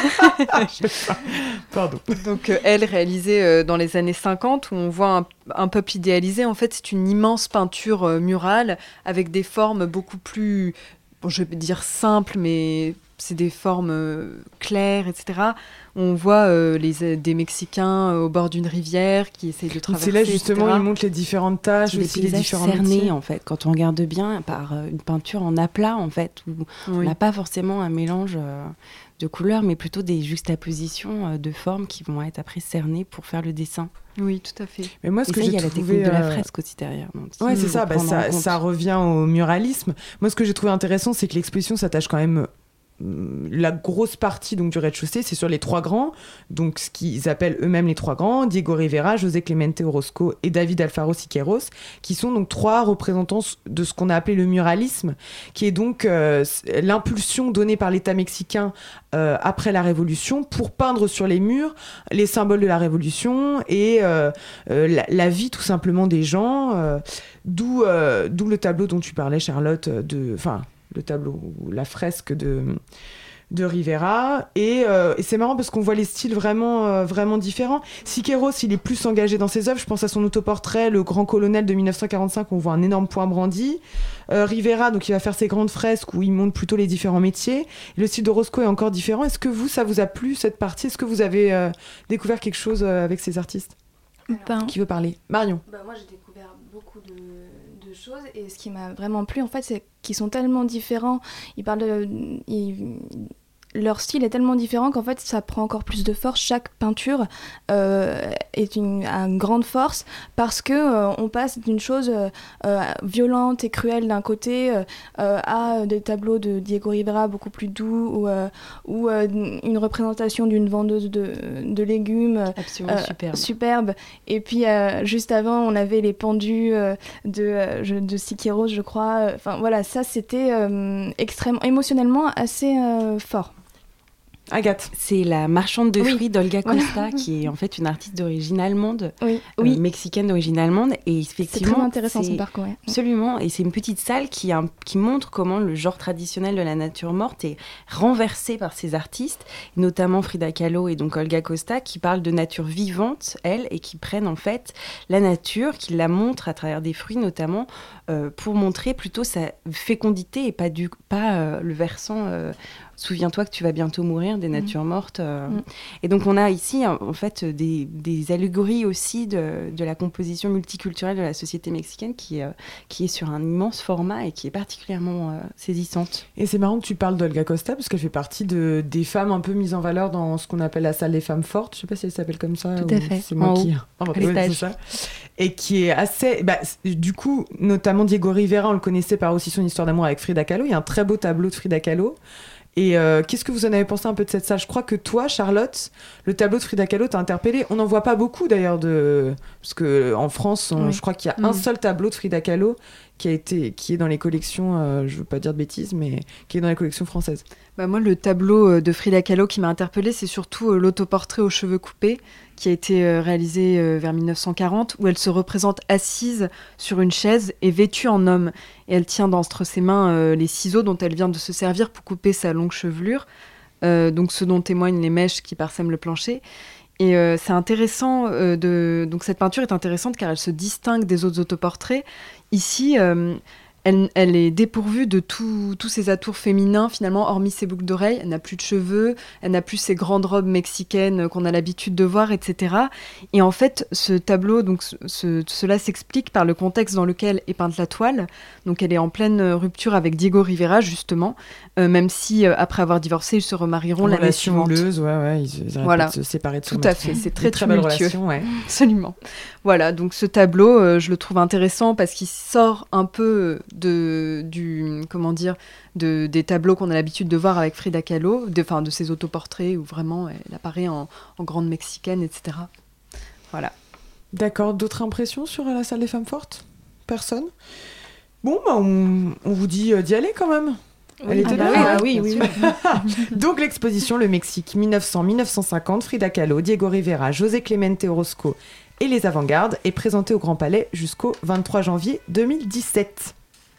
Pardon. Donc euh, elle, réalisée euh, dans les années cinquante, où on voit un, un peuple idéalisé. En fait, c'est une immense peinture euh, murale avec des formes beaucoup plus, bon, je vais dire simples, mais c'est des formes euh, claires, et cetera. On voit euh, les, des Mexicains euh, au bord d'une rivière qui essayent de traverser. C'est là justement, et cetera. ils montrent les différentes tâches, les aussi les paysages différents cernés métiers. en fait. Quand on regarde bien par euh, une peinture en aplat en fait, où Oui. on n'a pas forcément un mélange euh, de couleurs, mais plutôt des juxtapositions euh, de formes qui vont être après cernées pour faire le dessin. Oui, tout à fait. Mais moi, ce Et que ça, j'ai il y a la trouvé, technique de la euh, fresque aussi derrière. Donc, Ouais, il c'est faut ça, bah, prendre en ça, compte. ça revient au muralisme. Moi, ce que j'ai trouvé intéressant, c'est que l'exposition s'attache quand même. La grosse partie donc du rez-de-chaussée, c'est sur les trois grands, donc ce qu'ils appellent eux-mêmes les trois grands, Diego Rivera, José Clemente Orozco et David Alfaro Siqueiros, qui sont donc trois représentants de ce qu'on a appelé le muralisme, qui est donc euh, l'impulsion donnée par l'État mexicain euh, après la Révolution pour peindre sur les murs les symboles de la Révolution et euh, euh, la, la vie tout simplement des gens, euh, d'où, euh, d'où le tableau dont tu parlais, Charlotte, de... Enfin, le tableau, ou la fresque de, de Rivera. Et, euh, et c'est marrant parce qu'on voit les styles vraiment, euh, vraiment différents. Siqueiros, il est plus engagé dans ses œuvres. Je pense à son autoportrait, Le Grand Colonel de mille neuf cent quarante-cinq, où on voit un énorme poing brandi. Euh, Rivera, donc il va faire ses grandes fresques où il montre plutôt les différents métiers. Et le style de Orozco est encore différent. Est-ce que vous, ça vous a plu, cette partie ? Est-ce que vous avez euh, découvert quelque chose euh, avec ces artistes ? Ben, Qui veut parler ? Marion. Bah, moi, j'ai découvert beaucoup de, de choses et ce qui m'a vraiment plu, en fait, c'est qu'ils sont tellement différents. Ils parlent de, ils, leur style est tellement différent qu'en fait, ça prend encore plus de force. Chaque peinture euh, est une, a une grande force parce que euh, on passe d'une chose euh, violente et cruelle d'un côté euh, à des tableaux de Diego Rivera beaucoup plus doux ou, euh, ou euh, une représentation d'une vendeuse de, de légumes absolument euh, superbe. superbe. Et puis euh, juste avant, on avait les pendus euh, de, de Siqueiros, je crois. Enfin voilà, ça c'était euh, extrêmement émotionnellement assez euh, fort. Agathe. C'est La marchande de oui. fruits d'Olga Voilà. Costa, qui est en fait une artiste d'origine allemande, oui. Euh, oui. mexicaine d'origine allemande. Et effectivement, c'est très intéressant son parcours. Ouais. Absolument. Et c'est une petite salle qui, a, qui montre comment le genre traditionnel de la nature morte est renversé par ces artistes, notamment Frida Kahlo et donc Olga Costa, qui parlent de nature vivante, elles, et qui prennent en fait la nature, qui la montrent à travers des fruits notamment, euh, pour montrer plutôt sa fécondité et pas, du, pas euh, le versant... Euh, souviens-toi que tu vas bientôt mourir, des natures mortes. Euh. Mm. Et donc, on a ici, en fait, des, des allégories aussi de, de la composition multiculturelle de la société mexicaine qui, euh, qui est sur un immense format et qui est particulièrement euh, saisissante. Et c'est marrant que tu parles d'Olga Costa, parce qu'elle fait partie de, des femmes un peu mises en valeur dans ce qu'on appelle la salle des femmes fortes. Je ne sais pas si elle s'appelle comme ça. Tout à fait. C'est moi en qui... haut. Oh, oui, c'est ça. Et qui est assez... Bah, du coup, notamment Diego Rivera, on le connaissait par aussi son histoire d'amour avec Frida Kahlo. Il y a un très beau tableau de Frida Kahlo. Et euh, qu'est-ce que vous en avez pensé un peu de cette salle ? Je crois que toi, Charlotte, le tableau de Frida Kahlo t'a interpellée. On n'en voit pas beaucoup d'ailleurs, de... parce qu'en France, on... oui. je crois qu'il y a mmh. un seul tableau de Frida Kahlo qui, a été... qui est dans les collections, euh, je ne veux pas dire de bêtises, mais qui est dans les collections françaises. Bah moi, le tableau de Frida Kahlo qui m'a interpellée, c'est surtout euh, l'autoportrait aux cheveux coupés, qui a été euh, réalisé euh, vers mille neuf cent quarante, où elle se représente assise sur une chaise et vêtue en homme. Et elle tient entre ses mains euh, les ciseaux dont elle vient de se servir pour couper sa longue chevelure, euh, donc ce dont témoignent les mèches qui parsèment le plancher. Et euh, c'est intéressant, euh, de... donc cette peinture est intéressante car elle se distingue des autres autoportraits. Ici, euh, elle, elle est dépourvue de tous ces atours féminins, finalement, hormis ses boucles d'oreilles. Elle n'a plus de cheveux, elle n'a plus ces grandes robes mexicaines qu'on a l'habitude de voir, et cetera. Et en fait, ce tableau, donc, ce, cela s'explique par le contexte dans lequel est peinte la toile. Donc elle est en pleine rupture avec Diego Rivera, justement, euh, même si, euh, après avoir divorcé, ils se remarieront l'année suivante. Houleuse, ouais, ouais, ils, ils voilà. de se séparer de son Tout à fait, c'est très, très belle relation, ouais. Absolument. Voilà, donc ce tableau, euh, je le trouve intéressant parce qu'il sort un peu de, du, comment dire, de, des tableaux qu'on a l'habitude de voir avec Frida Kahlo, de, enfin, de ses autoportraits où vraiment elle apparaît en, en grande mexicaine, et cetera. Voilà. D'accord. D'autres impressions sur la salle des femmes fortes ? Personne ? Bon, bah, on, on vous dit d'y aller quand même. Oui. Elle était Ah bah là, oui, oui, oui, oui. Donc l'exposition Le Mexique mille neuf cents à mille neuf cent cinquante, Frida Kahlo, Diego Rivera, José Clemente Orozco et les avant-gardes est présentée au Grand Palais jusqu'au vingt-trois janvier deux mille dix-sept.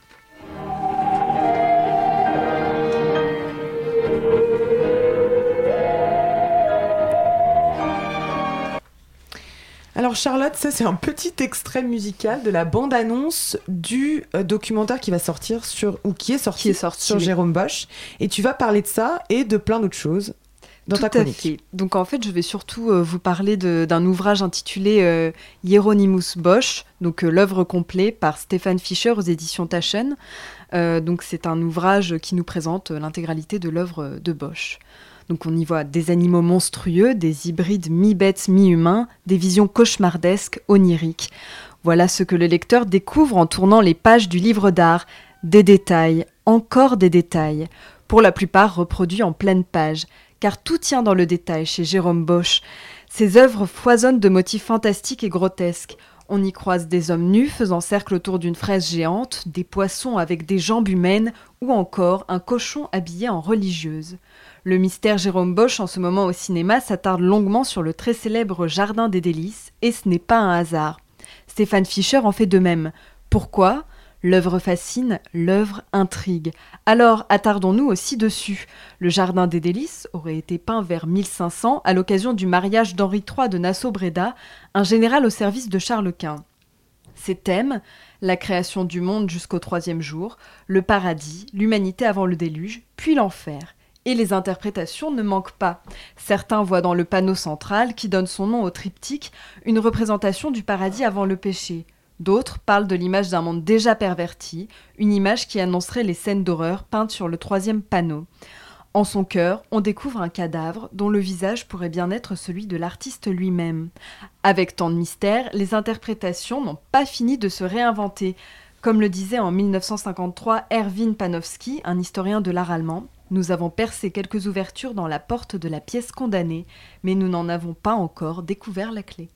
Alors Charlotte, ça c'est un petit extrait musical de la bande-annonce du euh, documentaire qui va sortir sur ou qui est sorti, qui est sorti sur oui. Jérôme Bosch, et tu vas parler de ça et de plein d'autres choses dans Tout ta chronique. à fait. Donc en fait, je vais surtout euh, vous parler de, d'un ouvrage intitulé euh, Hieronymus Bosch, donc euh, l'œuvre complète par Stéphane Fischer aux éditions Taschen. Euh, donc c'est un ouvrage qui nous présente euh, l'intégralité de l'œuvre de Bosch. Donc on y voit des animaux monstrueux, des hybrides mi-bêtes, mi-humains, des visions cauchemardesques, oniriques. Voilà ce que le lecteur découvre en tournant les pages du livre d'art. Des détails, encore des détails, pour la plupart reproduits en pleine page, car tout tient dans le détail chez Jérôme Bosch. Ses œuvres foisonnent de motifs fantastiques et grotesques. On y croise des hommes nus faisant cercle autour d'une fraise géante, des poissons avec des jambes humaines ou encore un cochon habillé en religieuse. Le mystère Jérôme Bosch en ce moment au cinéma s'attarde longuement sur le très célèbre Jardin des Délices et ce n'est pas un hasard. Stéphane Fischer en fait de même. Pourquoi ? L'œuvre fascine, l'œuvre intrigue. Alors attardons-nous aussi dessus. Le Jardin des Délices aurait été peint vers mille cinq cents à l'occasion du mariage d'Henri trois de Nassau-Breda, un général au service de Charles Quint. Ses thèmes, la création du monde jusqu'au troisième jour, le paradis, l'humanité avant le déluge, puis l'enfer. Et les interprétations ne manquent pas. Certains voient dans le panneau central, qui donne son nom au triptyque, une représentation du paradis avant le péché. D'autres parlent de l'image d'un monde déjà perverti, une image qui annoncerait les scènes d'horreur peintes sur le troisième panneau. En son cœur, on découvre un cadavre dont le visage pourrait bien être celui de l'artiste lui-même. Avec tant de mystère, les interprétations n'ont pas fini de se réinventer. Comme le disait en mille neuf cent cinquante-trois Erwin Panofsky, un historien de l'art allemand, nous avons percé quelques ouvertures dans la porte de la pièce condamnée, mais nous n'en avons pas encore découvert la clé.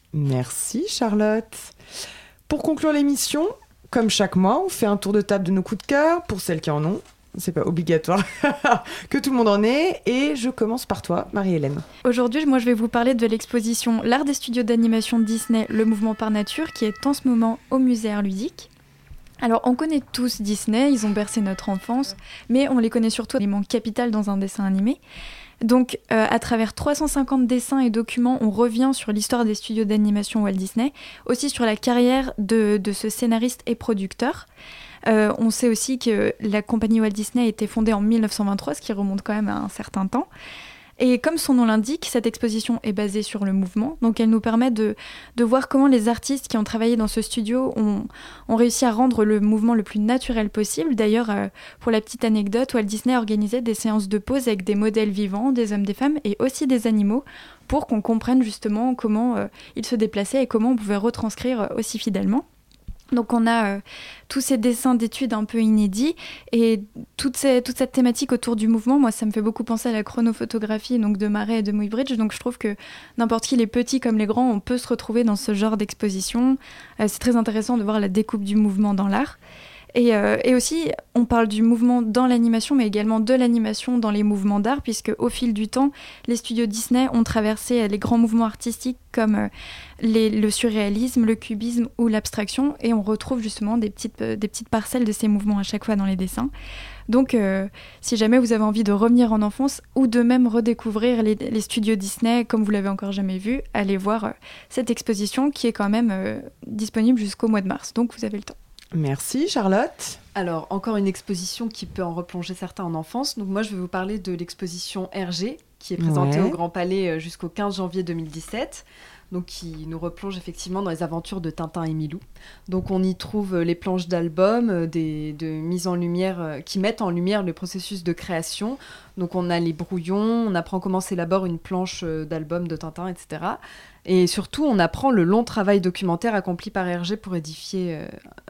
Merci Charlotte. Pour conclure l'émission, comme chaque mois, on fait un tour de table de nos coups de cœur, pour celles qui en ont. C'est pas obligatoire que tout le monde en ait. Et je commence par toi, Marie-Hélène. Aujourd'hui, moi, je vais vous parler de l'exposition L'art des studios d'animation Disney, le mouvement par nature, qui est en ce moment au musée Art Ludique. Alors, on connaît tous Disney, ils ont bercé notre enfance, mais on les connaît surtout comme élément capital dans un dessin animé. Donc, euh, à travers trois cent cinquante dessins et documents, on revient sur l'histoire des studios d'animation Walt Disney, aussi sur la carrière de, de ce scénariste et producteur. Euh, on sait aussi que la compagnie Walt Disney a été fondée en mille neuf cent vingt-trois, ce qui remonte quand même à un certain temps. Et comme son nom l'indique, cette exposition est basée sur le mouvement, donc elle nous permet de, de voir comment les artistes qui ont travaillé dans ce studio ont, ont réussi à rendre le mouvement le plus naturel possible. D'ailleurs, euh, pour la petite anecdote, Walt Disney organisait des séances de pose avec des modèles vivants, des hommes, des femmes et aussi des animaux, pour qu'on comprenne justement comment euh, ils se déplaçaient et comment on pouvait retranscrire euh, aussi fidèlement. Donc on a euh, tous ces dessins d'études un peu inédits et toute, ces, toute cette thématique autour du mouvement, moi ça me fait beaucoup penser à la chronophotographie donc de Marais et de Muybridge, donc je trouve que n'importe qui, les petits comme les grands, on peut se retrouver dans ce genre d'exposition. Euh, c'est très intéressant de voir la découpe du mouvement dans l'art. Et, euh, et aussi, on parle du mouvement dans l'animation, mais également de l'animation dans les mouvements d'art, puisque au fil du temps, les studios Disney ont traversé les grands mouvements artistiques comme euh, les, le surréalisme, le cubisme ou l'abstraction, et on retrouve justement des petites, euh, des petites parcelles de ces mouvements à chaque fois dans les dessins. Donc, euh, si jamais vous avez envie de revenir en enfance ou de même redécouvrir les, les studios Disney comme vous l'avez encore jamais vu, allez voir euh, cette exposition qui est quand même euh, disponible jusqu'au mois de mars, donc vous avez le temps. Merci Charlotte. Alors, encore une exposition qui peut en replonger certains en enfance. Donc moi, je vais vous parler de l'exposition R G, qui est présentée ouais. au Grand Palais jusqu'au quinze janvier deux mille dix-sept. Donc qui nous replonge effectivement dans les aventures de Tintin et Milou. Donc on y trouve les planches d'albums, des, de mise en lumière, qui mettent en lumière le processus de création. Donc on a les brouillons, on apprend comment s'élabore une planche d'album de Tintin, et cetera. Et surtout, on apprend le long travail documentaire accompli par R G pour édifier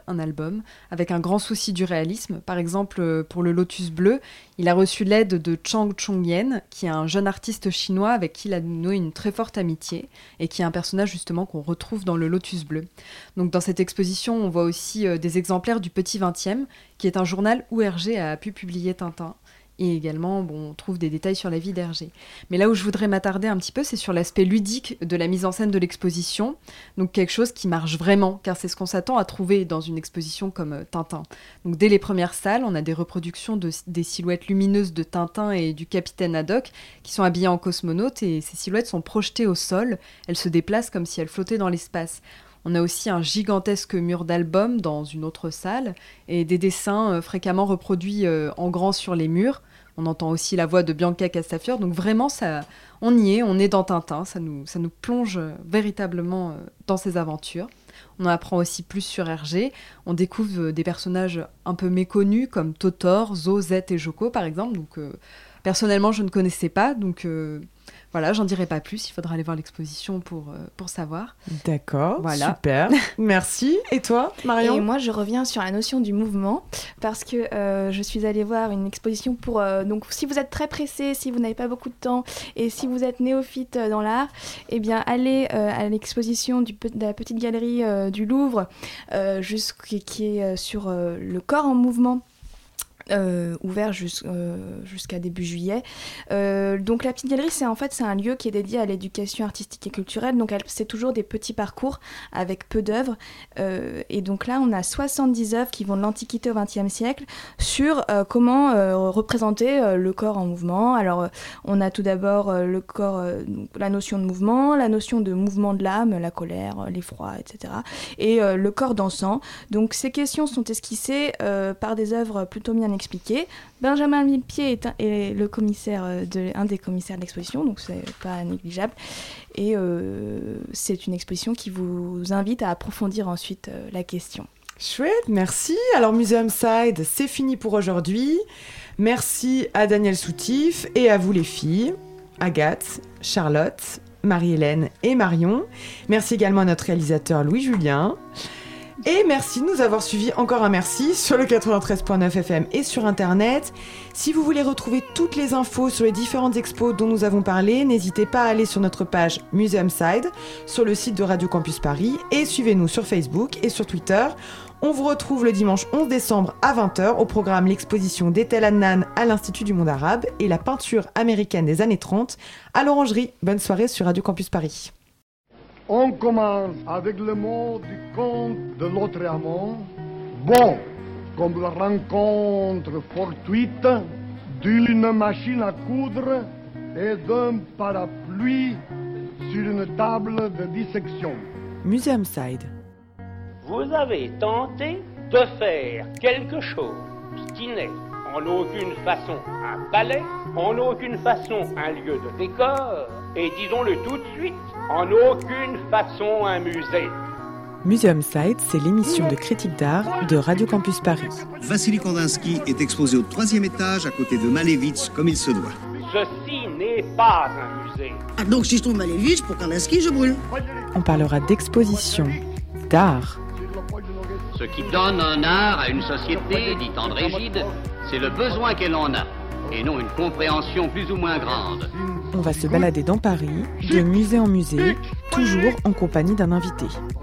un album, avec un grand souci du réalisme. Par exemple, pour le Lotus Bleu, il a reçu l'aide de Chang Chong-yen, qui est un jeune artiste chinois avec qui il a noué une très forte amitié, et qui est un personnage justement qu'on retrouve dans le Lotus Bleu. Donc dans cette exposition, on voit aussi euh, des exemplaires du Petit vingtième, qui est un journal où Hergé a pu publier Tintin. Et également, bon, on trouve des détails sur la vie d'Hergé. Mais là où je voudrais m'attarder un petit peu, c'est sur l'aspect ludique de la mise en scène de l'exposition. Donc quelque chose qui marche vraiment, car c'est ce qu'on s'attend à trouver dans une exposition comme euh, Tintin. Donc dès les premières salles, on a des reproductions de, des silhouettes lumineuses de Tintin et du capitaine Haddock qui sont habillés en cosmonautes, et ces silhouettes sont projetées au sol. Elles se déplacent comme si elles flottaient dans l'espace. On a aussi un gigantesque mur d'albums dans une autre salle, et des dessins euh, fréquemment reproduits euh, en grand sur les murs. On entend aussi la voix de Bianca Castafiore, donc vraiment, ça, on y est, on est dans Tintin, ça nous, ça nous plonge véritablement dans ses aventures. On en apprend aussi plus sur Hergé, on découvre des personnages un peu méconnus comme Totor, Zo, Zet et Joko par exemple, donc euh, personnellement je ne connaissais pas, donc euh, voilà, j'en dirai pas plus, il faudra aller voir l'exposition pour, euh, pour savoir. D'accord, voilà. Super, merci. Et toi, Marion ? Et moi, je reviens sur la notion du mouvement, parce que euh, je suis allée voir une exposition pour... Euh, donc, si vous êtes très pressé, si vous n'avez pas beaucoup de temps, et si vous êtes néophyte dans l'art, eh bien, allez euh, à l'exposition du, de la petite galerie euh, du Louvre, euh, jusqu', qui est euh, sur euh, le corps en mouvement. Euh, ouvert jus- euh, jusqu'à début juillet. Euh, donc la petite galerie, c'est en fait c'est un lieu qui est dédié à l'éducation artistique et culturelle. Donc elle, c'est toujours des petits parcours avec peu d'œuvres. Euh, et donc là, on a soixante-dix œuvres qui vont de l'Antiquité au vingtième siècle sur euh, comment euh, représenter euh, le corps en mouvement. Alors euh, on a tout d'abord euh, le corps, euh, la notion de mouvement, la notion de mouvement de l'âme, la colère, l'effroi, et cetera. Et euh, le corps dansant. Donc ces questions sont esquissées euh, par des œuvres plutôt bien expliqué. Benjamin Millepied est, un, est le commissaire de, un des commissaires de l'exposition, donc c'est pas négligeable. Et euh, c'est une exposition qui vous invite à approfondir ensuite euh, la question. Chouette, merci. Alors Museum Side, c'est fini pour aujourd'hui. Merci à Daniel Soutif et à vous les filles, Agathe, Charlotte, Marie-Hélène et Marion. Merci également à notre réalisateur Louis-Julien. Et merci de nous avoir suivis, encore un merci, sur le quatre-vingt-treize point neuf F M et sur Internet. Si vous voulez retrouver toutes les infos sur les différentes expos dont nous avons parlé, n'hésitez pas à aller sur notre page Museum Side, sur le site de Radio Campus Paris, et suivez-nous sur Facebook et sur Twitter. On vous retrouve le dimanche onze décembre à vingt heures au programme l'exposition d'Etel Adnan à l'Institut du monde arabe et la peinture américaine des années trente à l'Orangerie. Bonne soirée sur Radio Campus Paris. On commence avec le mot du conte de Lautréamont. Bon, comme la rencontre fortuite d'une machine à coudre et d'un parapluie sur une table de dissection. Museum Side. Vous avez tenté de faire quelque chose qui n'est en aucune façon un palais, en aucune façon un lieu de décor, et disons-le tout de suite, en aucune façon un musée. Museum Side, c'est l'émission de critique d'art de Radio Campus Paris. Vassili Kandinsky est exposé au troisième étage à côté de Malevitch, comme il se doit. Ceci n'est pas un musée. Ah, donc si je trouve Malevitch, pour Kandinsky, je brûle. On parlera d'exposition, d'art. Ce qui donne un art à une société, dit André Gide, c'est le besoin qu'elle en a, et non une compréhension plus ou moins grande. On va se balader dans Paris, de musée en musée, toujours en compagnie d'un invité.